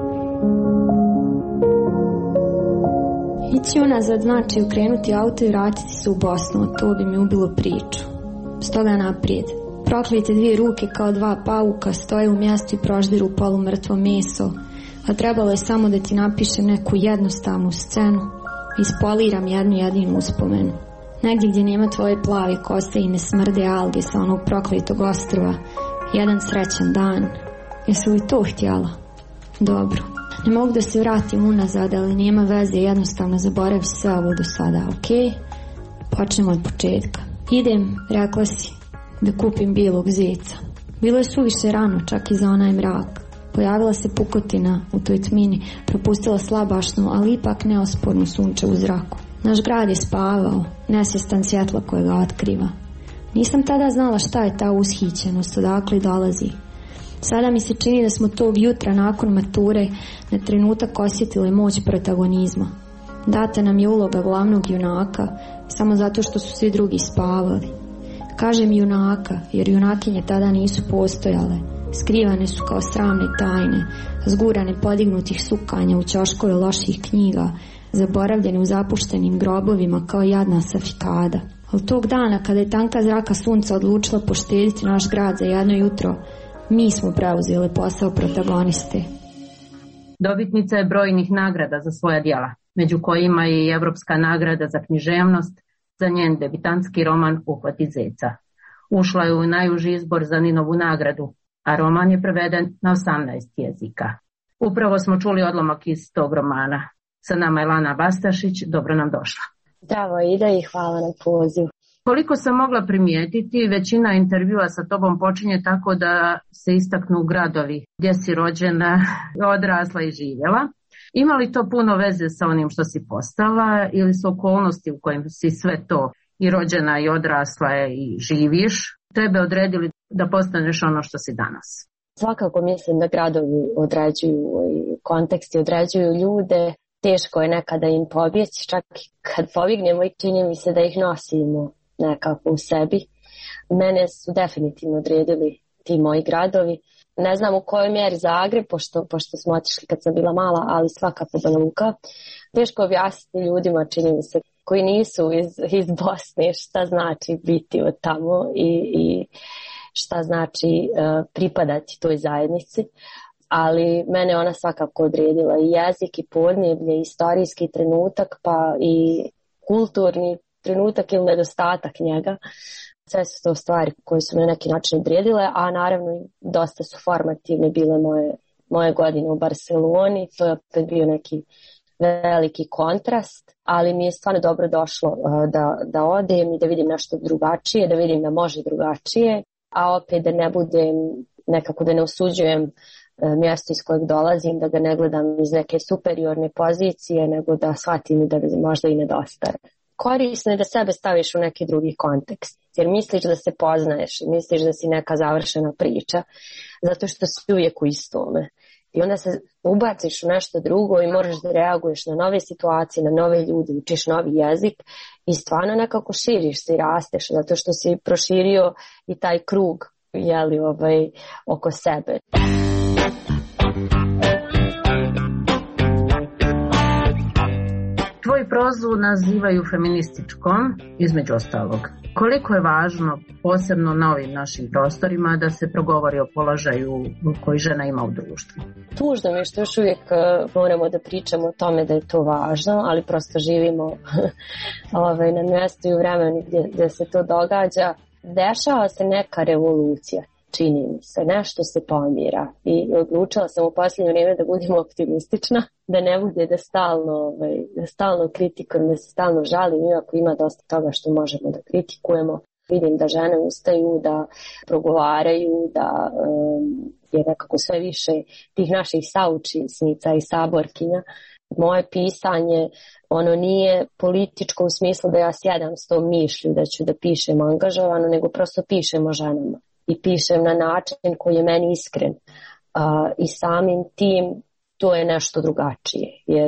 Ići unazad znači ukrenuti auto i vratiti se u Bosnu, to bi mi ubilo priču. Stoga naprijed. Proklete dvije ruke kao dva pauka stoje u mjestu i proždiru polumrtvo meso, a trebalo je samo da ti napišem neku jednostavnu scenu, ispoliram jednu jedinu uspomenu. Negdje gdje nema tvoje plave kose i ne smrde alge sa onog prokletog ostrva, jedan srećan dan. Jesi li to htjela? Dobro. Ne mogu da se vratim unazad, ali nema veze, jednostavno zaboravi sve ovo do sada, ok? Počnemo od početka. Idem, rekla si, da kupim bijelog zeca. Bilo je suviše rano, čak i za onaj mrak. Pojavila se pukotina u toj tmini, propustila slabašnu, ali ipak neospornu sunče u zraku. Naš grad je spavao, nesvjestan svjetla koje ga otkriva. Nisam tada znala šta je ta ushićenost, odakle dolazi. Sada mi se čini da smo tog jutra nakon mature na trenutak osjetili moć protagonizma. Data nam je uloga glavnog junaka, samo zato što su svi drugi spavali. Kažem junaka, jer junakinje tada nisu postojale. Skrivane su kao sramne tajne, zgurane podignutih sukanja u ćoškove loših knjiga, zaboravljene u zapuštenim grobovima kao jadna safikada. Ali tog dana, kada je tanka zraka sunca odlučila poštediti naš grad za jedno jutro, mi smo preuzeli posao protagoniste. Dobitnica je brojnih nagrada za svoja djela, među kojima je i Evropska nagrada za književnost za njen debitantski roman Uhvati zeca. Ušla je u najuži izbor za Ninovu nagradu, a roman je preveden na 18 jezika. Upravo smo čuli odlomak iz tog romana. Sa nama je Lana Bastašić, dobro nam došla. Zdravo Ida i hvala na pozivu. Koliko sam mogla primijetiti, većina intervjua sa tobom počinje tako da se istaknu gradovi gdje si rođena, odrasla i živjela. Ima li to puno veze sa onim što si postala ili su okolnosti u kojim si sve to i rođena i odrasla i živiš tebe odredili da postaneš ono što si danas? Svakako mislim da gradovi određuju i konteksti određuju ljude. Teško je nekada im pobjeći, čak kad pobignemo i čini mi se da ih nosimo nekako u sebi. Mene su definitivno odredili ti moji gradovi. Ne znam u kojoj mjeri Zagreb, pošto smo otišli kad sam bila mala, ali svakako Banja Luka. Teško objasniti ljudima, čini mi se, koji nisu iz Bosne, šta znači biti od tamo i šta znači pripadati toj zajednici. Ali mene ona svakako odredila i jezik i podneblje, istorijski trenutak, pa i kulturni trenutak ili nedostatak njega. Sve su to stvari koje su me na neki način odredile, a naravno dosta su formativne bile moje godine u Barceloni, to je opet bio neki veliki kontrast, ali mi je stvarno dobro došlo da odem i da vidim nešto drugačije, da vidim da može drugačije, a opet da ne budem, nekako da ne osuđujem mjesto iz kojeg dolazim, da ga ne gledam iz neke superiorne pozicije, nego da shvatim da možda i nedostaje. Korisno je da sebe staviš u neki drugi kontekst, jer misliš da se poznaješ, misliš da si neka završena priča, zato što si uvijek u istome. I onda se ubaciš u nešto drugo i moraš da reaguješ na nove situacije, na nove ljude, učiš novi jezik i stvarno nekako širiš se i rasteš, zato što si proširio i taj krug oko sebe. Tvoju prozu nazivaju feminističkom, između ostalog. Koliko je važno, posebno na ovim našim prostorima, da se progovori o položaju koji žena ima u društvu? Tužno mi je što još uvijek moramo da pričamo o tome da je to važno, ali prosto živimo na mjestu i u vremenu gdje se to događa. Dešava se neka revolucija, čini mi se, nešto se pomira i odlučila sam u posljednje vrijeme da budem optimistična, da ne bude da stalno kritikujem, da se stalno žalim, iako ima dosta toga što možemo da kritikujemo. Vidim da žene ustaju, da progovaraju, da je nekako sve više tih naših saučesnica i saborkinja. Moje pisanje, ono nije političko u smislu da ja sjedam s tom mišlju da ću da pišem angažovano, nego prosto pišem o ženama. I pišem na način koji je meni iskren. I samim tim to je nešto drugačije, jer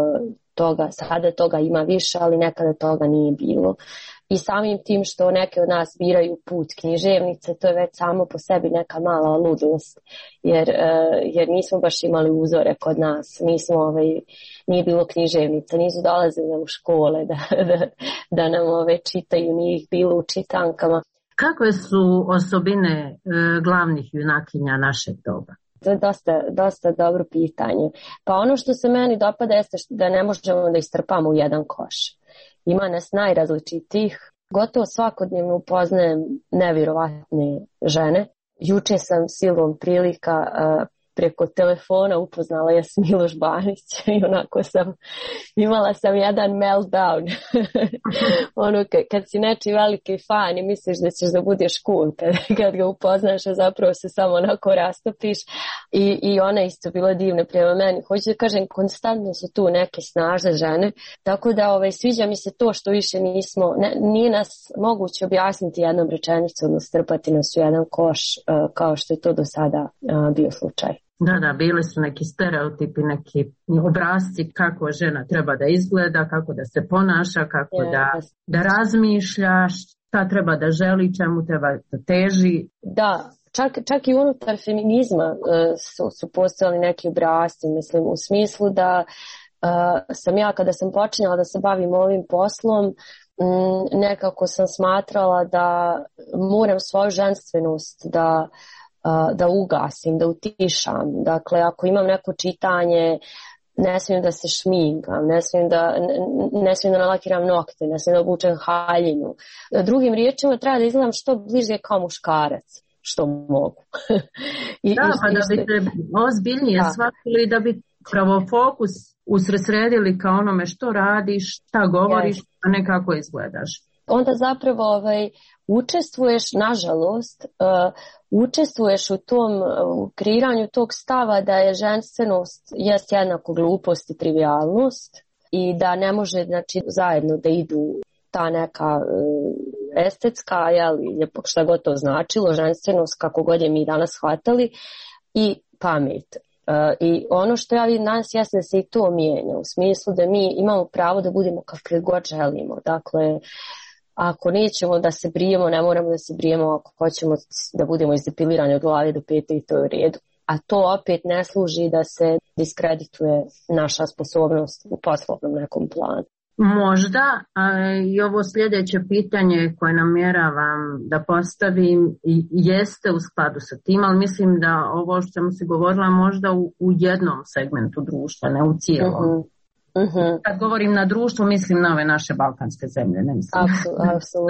sada toga ima više, ali nekada toga nije bilo. I samim tim što neke od nas biraju put književnice, to je već samo po sebi neka mala ludost, jer nismo baš imali uzore kod nas, nije bilo književnica, nisu dolazili u škole da nam čitaju, nije ih bilo u čitankama. Kakve su osobine glavnih junakinja našeg doba? To je dosta dobro pitanje. Pa ono što se meni dopada jeste da ne možemo da istrpamo u jedan koš. Ima nas najrazličitijih. Gotovo svakodnevno upoznajem nevjerovatne žene. Juče sam silom prilika preko telefona upoznala Jasmiloš Banić i onako imala sam jedan meltdown. Kad si nečiji veliki fan i misliš da ćeš da budeš cool kad ga upoznaš, a zapravo se samo onako rastopiš i ona isto bila divna prema meni. Hoću da kažem, konstantno su tu neke snažne žene, tako da sviđa mi se to što više nije nas moguće objasniti jednom rečenicom, strpati nas u jedan koš kao što je to do sada bio slučaj. Da, bili su neki stereotipi, neki obrasci kako žena treba da izgleda, kako da se ponaša, kako da razmišlja, šta treba da želi, čemu treba da teži. Da, čak i unutar feminizma su postojali neki obrasci, mislim, u smislu da sam ja kada sam počinjala da se bavim ovim poslom, nekako sam smatrala da moram svoju ženstvenost da ugasim, da utišam. Dakle, ako imam neko čitanje, ne smijem da se šminkam, ne smijem da nalakiram nokte, ne smijem da obučem haljinu. Drugim riječima treba da izgledam što bliže kao muškarac, što mogu. Pa da bi te ozbiljnije shvatili, da bi pravo fokus usredsredili kao onome što radiš, šta govoriš, a ne kako izgledaš. Onda zapravo učestvuješ, nažalost, učestvuješ u kreiranju tog stava da je ženstvenost jest jednako glupost i trivialnost i da ne može zajedno da idu ta neka estetska, šta god to značilo, ženstvenost, kako god je mi danas shvatali, i pamet. I ono što ja vidim danas jeste da se i to mijenja, u smislu da mi imamo pravo da budemo kakve god želimo. Dakle, ako nećemo da se brijemo, ne moramo da se brijemo, ako hoćemo da budemo izdepilirani od glave do pete i to je u redu. A to opet ne služi da se diskredituje naša sposobnost u poslovnom nekom planu. Možda, i ovo sljedeće pitanje koje namjeravam da postavim jeste u skladu sa tim, ali mislim da ovo što sam se govorila možda u jednom segmentu društva, ne u cijelom. Kad govorim na društvo, mislim na ove naše balkanske zemlje, ne mislim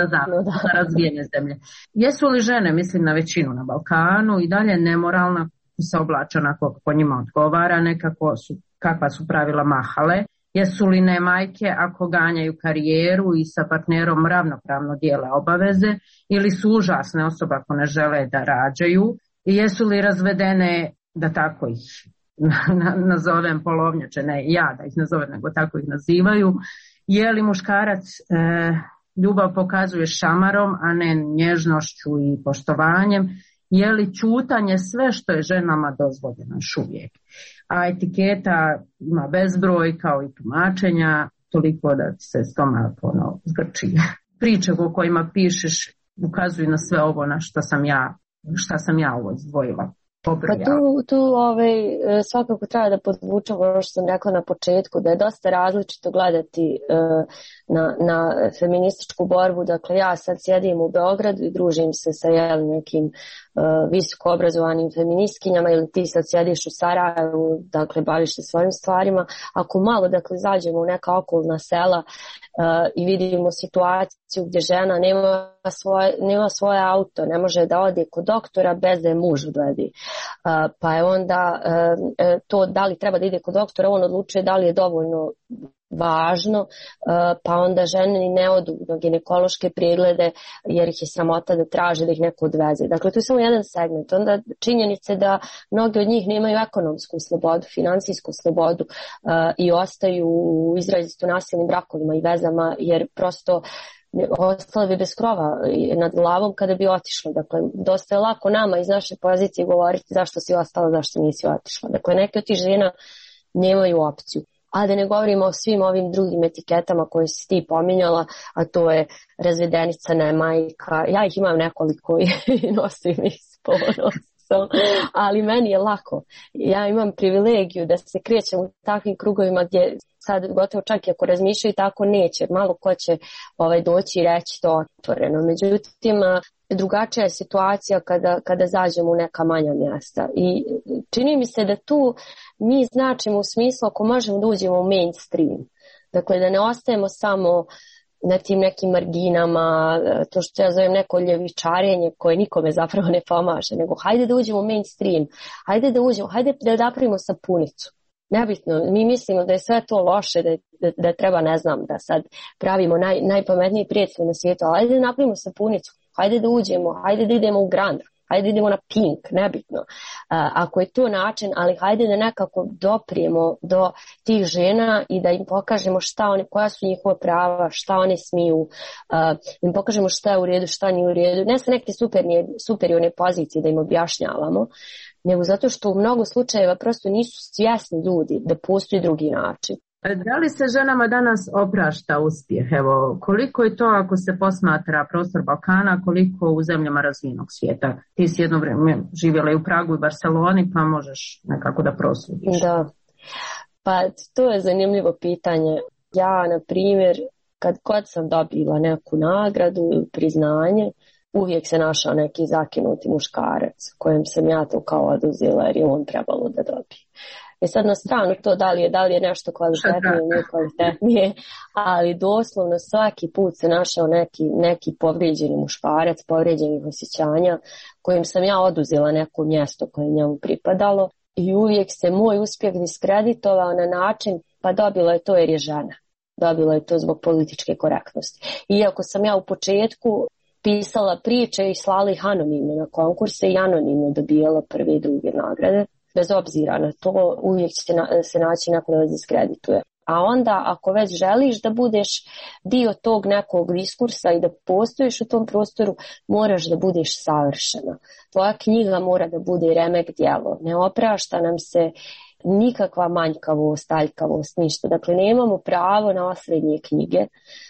na razvijene zemlje. Jesu li žene, mislim na većinu na Balkanu, i dalje nemoralna se oblače onako kako njima odgovara, kakva su pravila mahale, jesu li ne majke ako ganjaju karijeru i sa partnerom ravnopravno dijele obaveze, ili su užasne osobe ako ne žele da rađaju, i jesu li razvedene, da tako ih nazovem, polovnjače, ne ja da ih nazovem, nego tako ih nazivaju, je li muškarac ljubav pokazuje šamarom, a ne nježnošću i poštovanjem, je li ćutanje sve što je ženama dozvoljeno još uvijek. A etiketa ima bezbroj, kao i tumačenja, toliko da se stomak zgrči. Priče o kojima pišeš ukazuju na sve ovo na šta sam ja ovo izdvojila. Pa tu svakako treba da podvučem ono što sam rekla na početku, da je dosta različito gledati na feminističku borbu. Dakle, ja sad sjedim u Beogradu i družim se sa nekim visoko obrazovanim feministkinjama, ili ti sad sjediš u Sarajevu, dakle, baviš se svojim stvarima. Ako malo, dakle, zađemo u neka okolna sela i vidimo situaciju gdje žena nema svoje auto, ne može da ode kod doktora bez da je muž odvedi. Pa je onda to da li treba da ide kod doktora, on odlučuje da li je dovoljno važno, pa onda žene ne odu na ginekološke preglede jer ih je sramota da traže da ih neko odveze. Dakle, to je samo jedan segment. Onda činjenice da mnogi od njih nemaju ekonomsku slobodu, financijsku slobodu i ostaju u izrazito nasilnim brakovima i vezama, jer prosto ostale bi bez krova nad glavom kada bi otišla. Dakle, dosta je lako nama iz naše pozicije govoriti zašto si ostala, zašto nisi otišla. Dakle, neke od tih žena nemaju opciju. A da ne govorimo o svim ovim drugim etiketama koje si ti pominjala, a to je razvedenica, ne majka. Ja ih imam nekoliko i nosim ih s ponosom, ali meni je lako. Ja imam privilegiju da se krećem u takvim krugovima gdje sad gotovo čak i ako razmišljaju tako neće, malo ko će doći i reći to otvoreno. Međutim, drugačija je situacija kada zađemo u neka manja mjesta. I čini mi se da tu mi značimo u smislu ako možemo da uđemo u mainstream. Dakle, da ne ostajemo samo na tim nekim marginama, to što ja zovem neko ljevičarenje koje nikome zapravo ne pomaže, nego hajde da uđemo u mainstream, hajde da napravimo sapunicu. Nebitno, mi mislimo da je sve to loše, da treba, ne znam, da sad pravimo najpametniji prijatelj na svijetu, ali hajde da napravimo sapunicu, hajde da uđemo, hajde da idemo u Grand, hajde da idemo na Pink, nebitno. Ako je to način, ali hajde da nekako doprijemo do tih žena i da im pokažemo koja su njihova prava, šta one smiju, da im pokažemo šta je u redu, šta nije u redu. Ne sa neke superiorne pozicije da im objašnjavamo, nego zato što u mnogo slučajeva prosto nisu svjesni ljudi da postoji drugi način. Da li se ženama danas oprašta uspjeh? Evo, koliko je to ako se posmatra prostor Balkana, koliko u zemljama razvijenog svijeta? Ti si jedno vrijeme živjela i u Pragu i Barceloni, pa možeš nekako da prosudiš. Da, pa to je zanimljivo pitanje. Ja, na primjer, kad sam dobila neku nagradu ili priznanje, uvijek se našao neki zakinuti muškarac kojem sam ja to kao oduzela jer je on trebalo da dobije. I sad na stranu to da li je nešto kvalitetnije ili nekvalitetnije, ali doslovno svaki put se našao neki povrijeđeni muškarac, povrijeđenih osjećanja kojim sam ja oduzela neko mjesto koje njemu pripadalo i uvijek se moj uspjeh diskreditovao na način pa dobila je to jer je žena. Dobila je to zbog političke korektnosti. Iako sam ja u početku pisala priče i slala ih anonimno na konkurse i anonimno dobijala prve i druge nagrade. Bez obzira na to, uvijek će se naći neko da vas diskredituje. A onda, ako već želiš da budeš dio tog nekog diskursa i da postojiš u tom prostoru, moraš da budeš savršena. Tvoja knjiga mora da bude remek djelo. Ne oprašta nam se nikakva manjkavost, aljkavost, ništa. Dakle, nemamo pravo na osrednje knjige,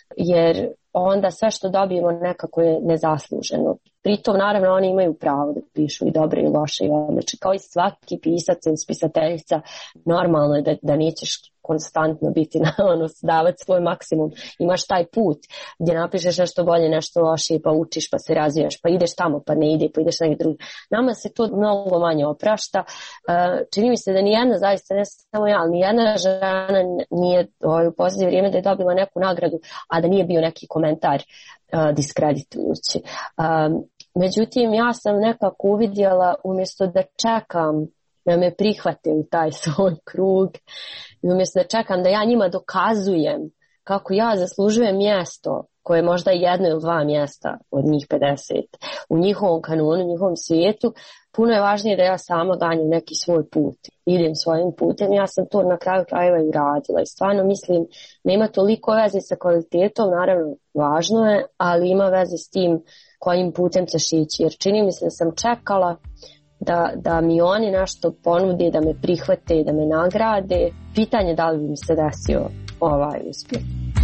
jer onda sve što dobijemo nekako je nezasluženo. Pritom, naravno, oni imaju pravo da pišu i dobre i loše i odlične. Kao i svaki pisac ili pisateljica, normalno je da nećeš konstantno biti davati svoj maksimum. Imaš taj put gdje napišeš nešto bolje, nešto lošije, pa učiš, pa se razvijaš, pa ideš tamo, pa ne ide, pa ideš negdje drugi. Nama se to mnogo manje oprašta. Čini mi se da nijedna, zaista ne samo ja, ali nijedna žena nije u posljednje vrijeme da je dobila neku nagradu, a da nije bio neki komentar diskreditujući. Međutim, ja sam nekako uvidjela, umjesto da čekam da me prihvate u taj svoj krug, i umjesto da čekam da ja njima dokazujem kako ja zaslužujem mjesto, koje je možda jedno ili dva mjesta od njih 50, u njihovom kanonu, u njihovom svijetu, puno je važnije da ja sama ganjam neki svoj put, idem svojim putem. Ja sam to na kraju krajeva i radila i stvarno mislim, nema toliko veze sa kvalitetom, naravno važno je, ali ima veze s tim kojim putem ćeš ići, jer čini mi se da sam čekala da mi oni nešto ponude, da me prihvate, da me nagrade. Pitanje da li bi mi se desio ovaj uspjeh.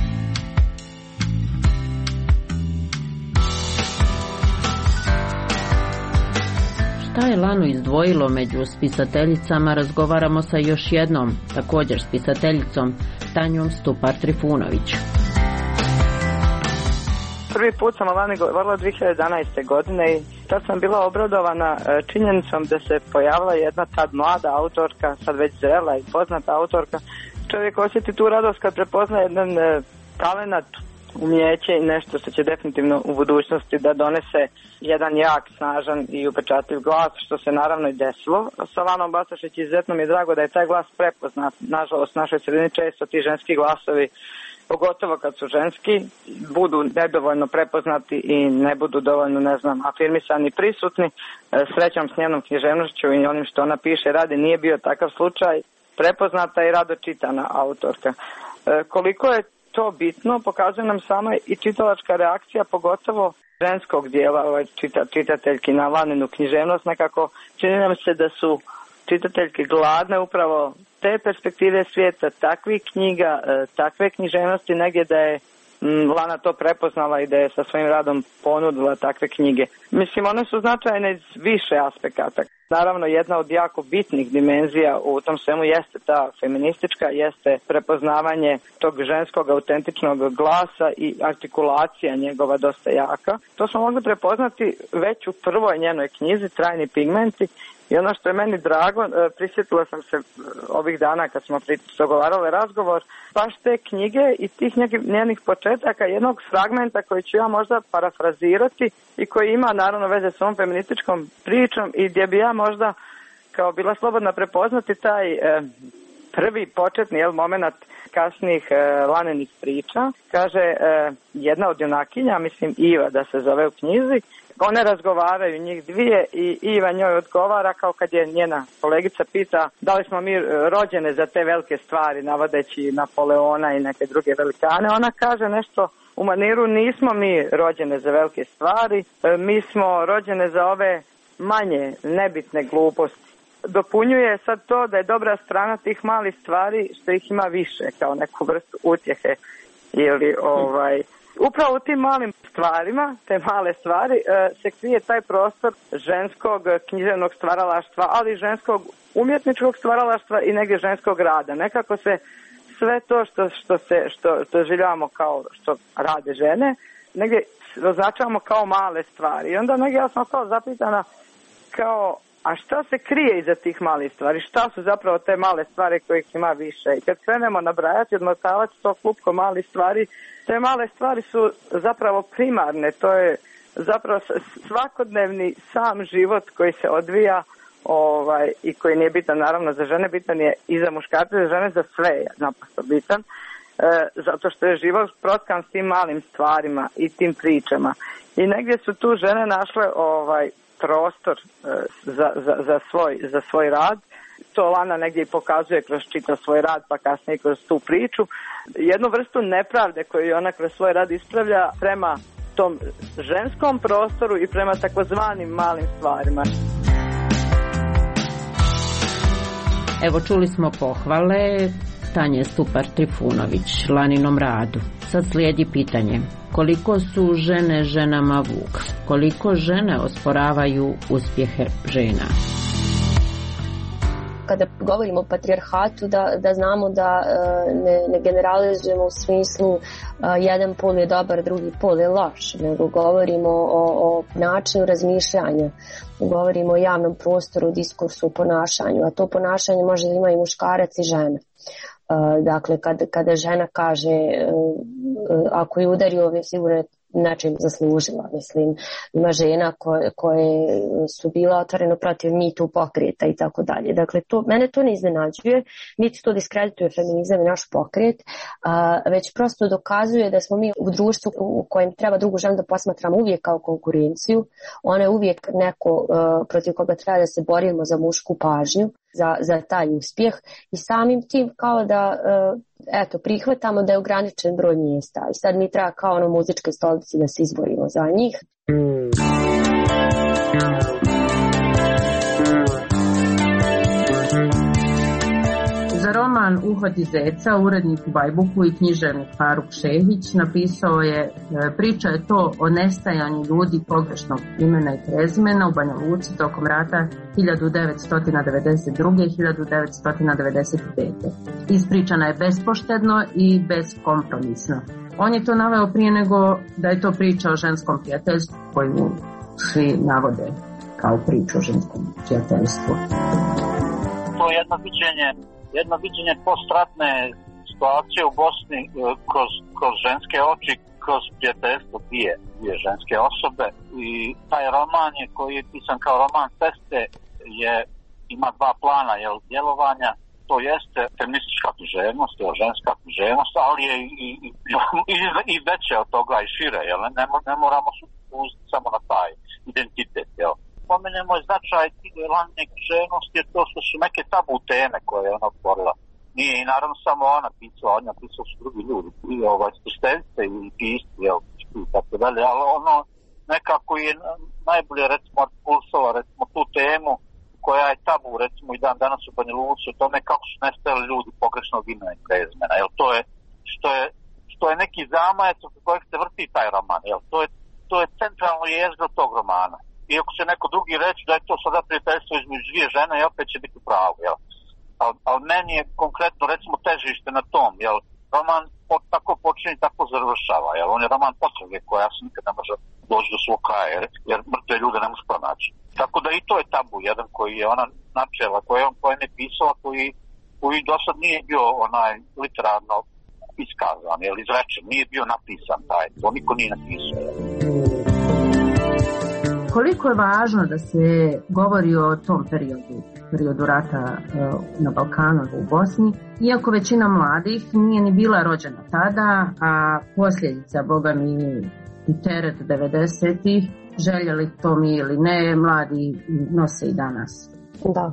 Šta je Lanu izdvojilo među spisateljicama, razgovaramo sa još jednom, također spisateljicom, Tanjom Stupar-Trifunović. Prvi put sam o Lani govorila 2011. godine i tad sam bila obradovana činjenicom da se pojavila jedna tad mlada autorka, sad već zrela i poznata autorka. Čovjek osjeti tu radost kad prepozna jedan talenat, umjeće i nešto što će definitivno u budućnosti da donese jedan jak, snažan i upečatljiv glas, što se naravno i desilo. Sa Lanom Basašić izuzetno mi je drago da je taj glas prepoznat. Nažalost, u našoj sredini često ti ženski glasovi, pogotovo kad su ženski, budu nedovoljno prepoznati i ne budu dovoljno, afirmisani i prisutni. Srećom s njenom književnošću i onim što ona piše radi nije bio takav slučaj. Prepoznata i rado čitana autorka. Koliko je to bitno, pokazuje nam sama i čitalačka reakcija, pogotovo ženskog dijela čitateljki na Laninu književnost. Nekako čini nam se da su čitateljke gladne upravo te perspektive svijeta, takvih knjiga, takve književnosti, negdje da je Lana to prepoznala i da je sa svojim radom ponudila takve knjige. Mislim, one su značajne iz više aspekata. Naravno, jedna od jako bitnih dimenzija u tom svemu jeste ta feministička, jeste prepoznavanje tog ženskog autentičnog glasa i artikulacija njegova dosta jaka. To smo mogli prepoznati već u prvoj njenoj knjizi, Trajni pigmenti. I ono što je meni drago, prisjetila sam se ovih dana kad smo dogovarali razgovor, baš te knjige i tih njenih početaka, jednog fragmenta koji ću ja možda parafrazirati i koji ima naravno veze s ovom feminističkom pričom i gdje bi ja možda kao bila slobodna prepoznati taj prvi početni moment kasnijih Laninih priča. Kaže jedna od junakinja, mislim Iva da se zove u knjizi, one razgovaraju njih dvije i Iva njoj odgovara kao kad je njena kolegica pita da li smo mi rođene za te velike stvari, navodeći Napoleona i neke druge velikane. Ona kaže nešto u maniru nismo mi rođene za velike stvari, mi smo rođene za ove manje nebitne gluposti. Dopunjuje sad to da je dobra strana tih malih stvari što ih ima više kao neku vrstu utjehe ili upravo u tim malim stvarima, te male stvari, se krije taj prostor ženskog književnog stvaralaštva, ali i ženskog umjetničkog stvaralaštva i negdje ženskog rada. Nekako se sve to što doživljavamo kao što rade žene, negdje označavamo kao male stvari. I onda negdje ja sam kao zapitana kao, a šta se krije iza tih malih stvari? Šta su zapravo te male stvari kojih ima više? I kad krenemo nabrajati, odmotavati to klupko malih stvari, te male stvari su zapravo primarne. To je zapravo svakodnevni sam život koji se odvija i koji nije bitan naravno za žene, bitan je i za muškarce, za žene, za sve je naprosto bitan. Zato što je život protkan s tim malim stvarima i tim pričama. I negdje su tu žene našle prostor za svoj rad. To Lana negdje i pokazuje kroz čitav svoj rad, pa kasnije kroz tu priču. Jednu vrstu nepravde koju ona kroz svoj rad ispravlja prema tom ženskom prostoru i prema takozvanim malim stvarima. Evo, čuli smo pohvale Tanje Stupar-Trifunović Laninom radu. Sad slijedi pitanje. Koliko su žene ženama vuk? Koliko žene osporavaju uspjehe žena? kada govorimo o patrijarhatu da znamo da ne generalizujemo u smislu jedan pol je dobar, drugi pol je loš, nego govorimo o načinu razmišljanja, govorimo o javnom prostoru, diskursu, ponašanju, a to ponašanje može da ima i muškarac i žena. Dakle, kada žena kaže ako je udario, sigurno je nečim zaslužila. Mislim, ima žena koje su bila otvoreno protiv Me Too pokreta i tako dalje. Dakle, mene to ne iznenađuje, niti to diskredituje feminizam i naš pokret, već prosto dokazuje da smo mi u društvu u kojem treba drugu ženu da posmatramo uvijek kao konkurenciju. Ona je uvijek neko protiv koga treba da se borimo za mušku pažnju, za taj uspjeh i samim tim kao da prihvatamo da je ograničen broj mjesta i sad mi treba kao muzičke stolice da se izborimo za njih. Za roman Uhvati zeca urednik u Bajbuku i književnik Faruk Šehić napisao je priča je to o nestajanju ljudi pogrešnog imena i prezimena u Banja Luci tokom rata 1992-1995. Ispričana je bespoštedno i beskompromisno. On je to naveo prije nego da je to priča o ženskom prijateljstvu koju svi navode kao priču o ženskom prijateljstvu. To je jedno viđenje postratne situacije u Bosni kroz ženske oči, kroz prijateljstvo dvije ženske osobe i taj roman koji je pisan kao roman teste ima dva plana djelovanja. To jeste feministička književnost, ženska književnost, ali je i veće od toga i šire, ne moramo se uzeti samo na taj identitet. Spomenemo je značaj lanjne književnosti jer to su neke tabu teme koje je ona otvorila. Nije i naravno samo ona pisala, ona pisala su drugi ljudi, i spisteljice i pisci, i tako dalje, ali ono nekako je najbolje recimo artikulisala recimo tu temu koja je tabu recimo i dan danas u Banja Luci, o tome kako su nestali ljudi pogrešnog imena i prezimena, jer što je neki zamajac oko kojeg se vrti taj roman, to je centralno jezgro tog romana. Iako će neko drugi reći da je to sada prijateljstvo između dvije žene i opet će biti pravo, ali meni je konkretno recimo težište na tom, roman tako počinje, tako završava, on je roman potrage koja se nikad ne može doći do svog kraja, jer mrtve ljude ne može pronaći. Tako da i to je tabu jedan koji je ona načela, koji je ne pisala, koji do sad nije bio literarno iskazan, izrečen, nije bio napisan taj, to niko nije napisao. Koliko je važno da se govori o tom periodu rata na Balkanu u Bosni, iako većina mladih nije ni bila rođena tada, a posljedica, boga mi, i teret 90-ih, željeli to mi ili ne, mladi nose i danas. Da.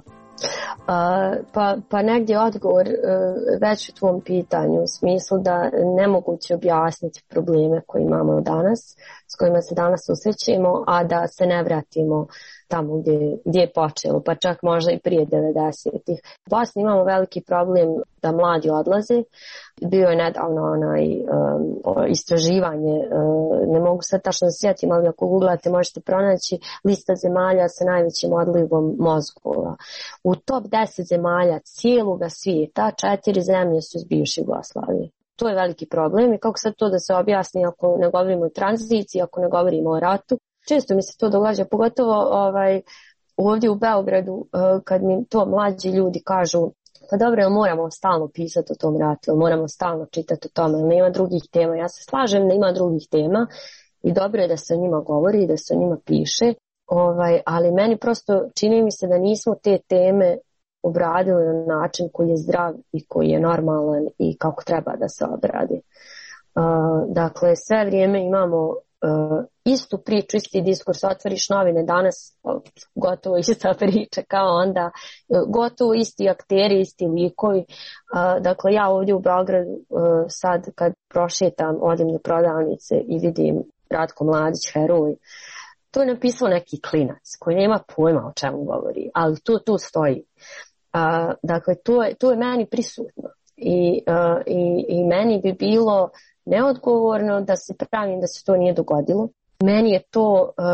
Pa negdje odgovor već u tvom pitanju, u smislu da nemoguće objasniti probleme koje imamo danas, s kojima se danas susrećemo, a da se ne vratimo tamo gdje je počelo, pa čak možda i prije 90-ih. U Bosni imamo veliki problem da mladi odlaze. Bio je nedavno istraživanje, ne mogu sad tačno se sjetiti, ali ako googlate možete pronaći lista zemalja sa najvećim odlivom mozgova. U top 10 zemalja cijeloga svijeta 4 zemlje su iz bivše Jugoslavije. To je veliki problem i kako sad to da se objasni ako ne govorimo o tranziciji, ako ne govorimo o ratu. Često mi se to događa, pogotovo ovdje u Beogradu, kad mi to mlađi ljudi kažu, pa dobro, moramo stalno pisati o tom ratu, moramo stalno čitati o tome, nema drugih tema. Ja se slažem da ima drugih tema i dobro je da se o njima govori i da se o njima piše, ali meni prosto čini mi se da nismo te teme obradili na način koji je zdrav i koji je normalan i kako treba da se obradi. Dakle, sve vrijeme imamo istu priču, isti diskurs, otvoriš novine danas, gotovo ista priča kao onda, gotovo isti akteri, isti likovi. Dakle, ja ovdje u Beogradu sad kad prošetam, odim na prodavnice i vidim Ratko Mladić, heroj. To je napisao neki klinac koji nema pojma o čemu govori, ali tu stoji. Dakle, to je meni prisutno i meni bi bilo neodgovorno da se pravim da se to nije dogodilo. Meni je to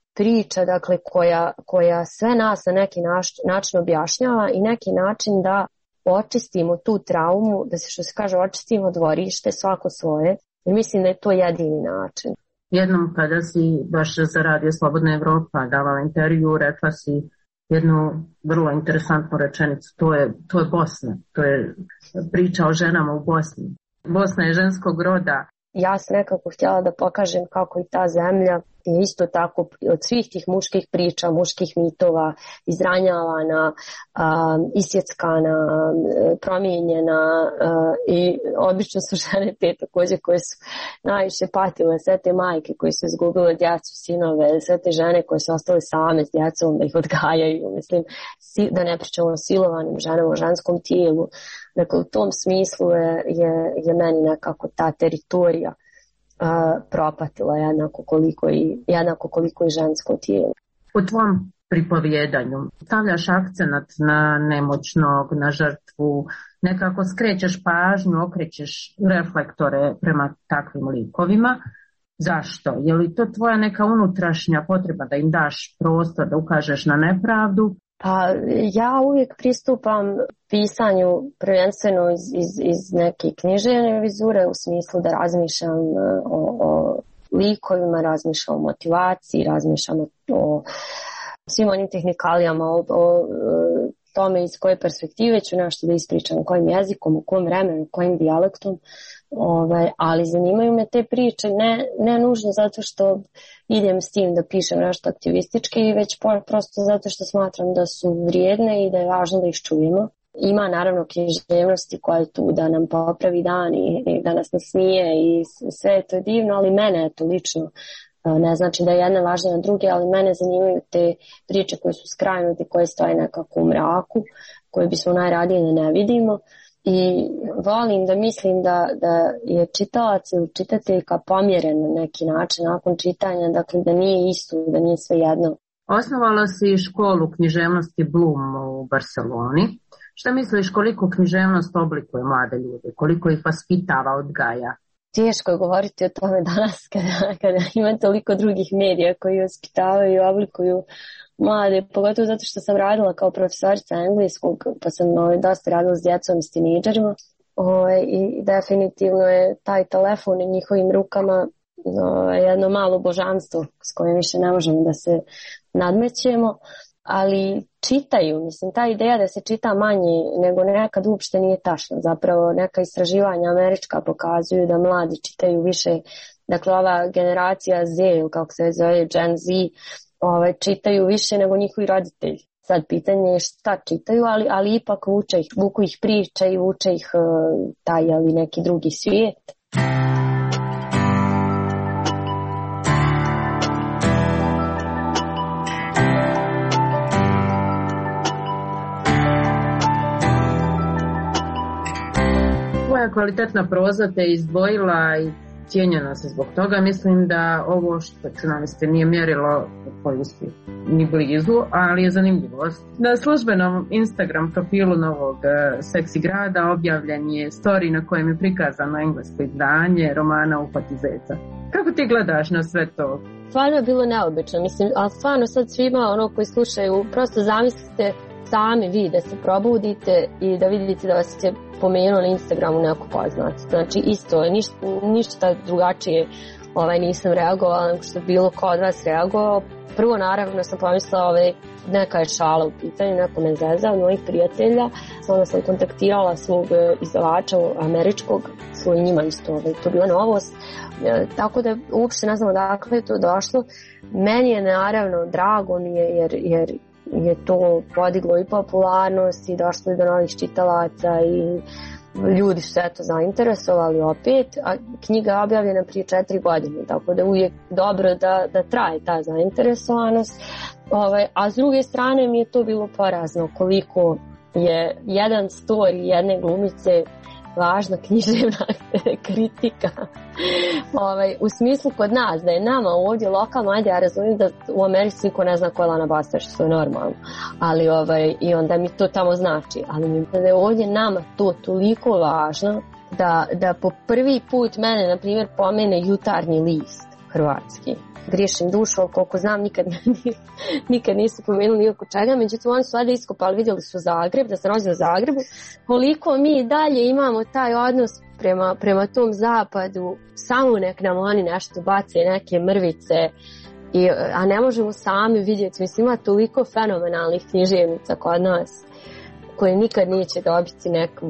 priča, dakle, koja sve nas na neki način objašnjava i neki način da očistimo tu traumu, da se, što se kaže, očistimo dvorište svako svoje. I mislim da je to jedini način. Jednom kada si baš za Radio Slobodna Evropa davala intervju, rekla si jednu vrlo interesantnu rečenicu, to je Bosna, to je priča o ženama u Bosni. Bosna je ženskog roda. Ja sam nekako htjela da pokažem kako i ta zemlja je isto tako od svih tih muških priča, muških mitova, izranjavana, isjeckana, promijenjena i obično su žene te također koje su najviše patile, sve te majke koje su izgubile djecu, sinove, sve te žene koje su ostale same s djecom da ih odgajaju, mislim, da ne pričamo o silovanim ženama, o ženskom tijelu. Dakle, u tom smislu je meni nekako ta teritorija propatila jednako koliko i žensko tijelo. U tvom pripovjedanju stavljaš akcenat na nemoćnog, na žrtvu, nekako skrećeš pažnju, okrećeš reflektore prema takvim likovima. Zašto? Je li to tvoja neka unutrašnja potreba da im daš prostor, da ukažeš na nepravdu? Pa ja uvijek pristupam pisanju prvenstveno iz neke književne vizure, u smislu da razmišljam o likovima, razmišljam o motivaciji, razmišljam o svim onim tehnikalijama, o tome iz koje perspektive ću nešto da ispričam, kojim jezikom, u kom vremenu, kojim dijalektom. Ali zanimaju me te priče ne nužno zato što idem s tim da pišem nešto aktivistički, već prosto zato što smatram da su vrijedne i da je važno da ih čujemo. Ima naravno književnosti koja je tu da nam popravi dan i da nas nasmije i sve je to divno, ali mene je to lično. Ne znači da je jedna važnija na druge, ali mene zanimaju te priče koje su skrajnute, koje stoje nekako u mraku, koje bismo najradije da ne vidimo. I volim da mislim da je čitalac ili čitateljka pomjeren na neki način nakon čitanja, dakle da nije isto, da nije sve jedno. Osnovala si školu književnosti Bloom u Barceloni. Šta misliš koliko književnost oblikuje mlade ljude, koliko ih vaspitava, odgaja? Teško je govoriti o tome danas kada ima toliko drugih medija koji vaspitavaju i oblikuju mlade, pogotovo zato što sam radila kao profesorica engleskog, pa sam dosta radila s djecom i s teenagerima. I definitivno je taj telefon u njihovim rukama jedno malo božanstvo s kojim više ne možemo da se nadmećemo, ali čitaju, mislim, ta ideja da se čita manje nego nekad uopšte nije tačna. Zapravo neka istraživanja američka pokazuju da mladi čitaju više, dakle ova generacija Z, kako se zove Gen Z, čitaju više nego njihovi roditelji. Sad pitanje je šta čitaju, ali ipak vuku ih priče i vuče ih taj ali neki drugi svijet. Tvoja kvalitetna proza te izdvojila i cijenjena se zbog toga. Mislim da ovo što ću navesti nije mjerilo koji uspije ni blizu, ali je zanimljivost. Na službenom Instagram profilu novog Seksi grada objavljen je story na kojem je prikazano englesko izdanje romana Uhvati zeca. Kako ti gledaš na sve to? Stvarno je bilo neobično, mislim, ali stvarno sad svima koji slušaju, prosto zamislite sami vi da se probudite i da vidite da vas je pomenuo na Instagramu neko poznat. Znači isto, ništa drugačije nisam reagovala nego što je bilo ko od vas reagovao. Prvo naravno sam pomislila neka je šala u pitanju, neko me zeza od mojih prijatelja. Onda sam kontaktirala svog izdavača američkog, svoj njima isto, to bila novost. Tako da uopšte ne znam odakle je to došlo. Meni je naravno drago mi je jer je to podiglo i popularnost i došlo do novih čitalaca i ljudi su se to zainteresovali opet, a knjiga je objavljena prije 4 godine, tako da uvijek dobro da traje ta zainteresovanost. A s druge strane mi je to bilo porazno koliko je jedan story jedne glumice važna književna kritika. U smislu kod nas, da je nama ovdje lokalno, ajde ja razumijem da u Americi niko ne zna ko je Lana Bastaš, što je normalno, ali i onda mi to tamo znači, ali da je ovdje nama to toliko važno da po prvi put mene, na primjer, pomene Jutarnji list. hrvatski. Griješim dušom, koliko znam, nikad nisu pomenuli oko čega, međutim oni su valjda iskopali, vidjeli su Zagreb, da se rođe u Zagrebu, koliko mi dalje imamo taj odnos prema tom zapadu, samo nek nam oni nešto bace, neke mrvice, a ne možemo sami vidjeti. Mislim, ima toliko fenomenalnih književnica kod nas koje nikad neće dobiti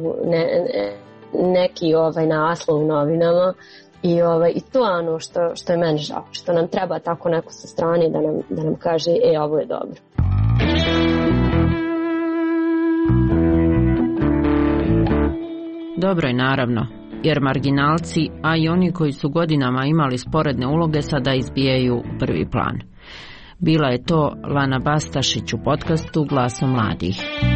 neki naslov u novinama. I to je ono što je meni žao, što nam treba tako neko sa strane da nam kaže ovo je dobro. Dobro je naravno, jer marginalci, a i oni koji su godinama imali sporedne uloge, sada izbijaju u prvi plan. Bila je to Lana Bastašić u podcastu Glasom mladih.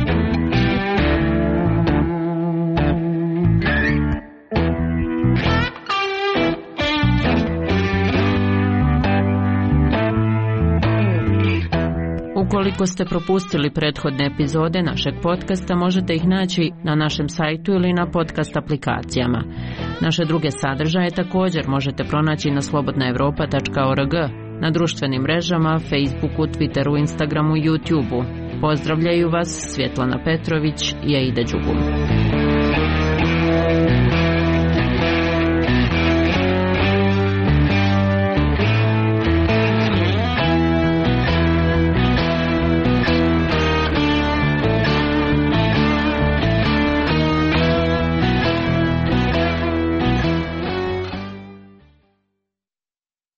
Ukoliko ste propustili prethodne epizode našeg podcasta, možete ih naći na našem sajtu ili na podcast aplikacijama. Naše druge sadržaje također možete pronaći na slobodnaevropa.org, na društvenim mrežama, Facebooku, Twitteru, Instagramu i YouTubeu. Pozdravljaju vas Svjetlana Petrović i Aida Đugum.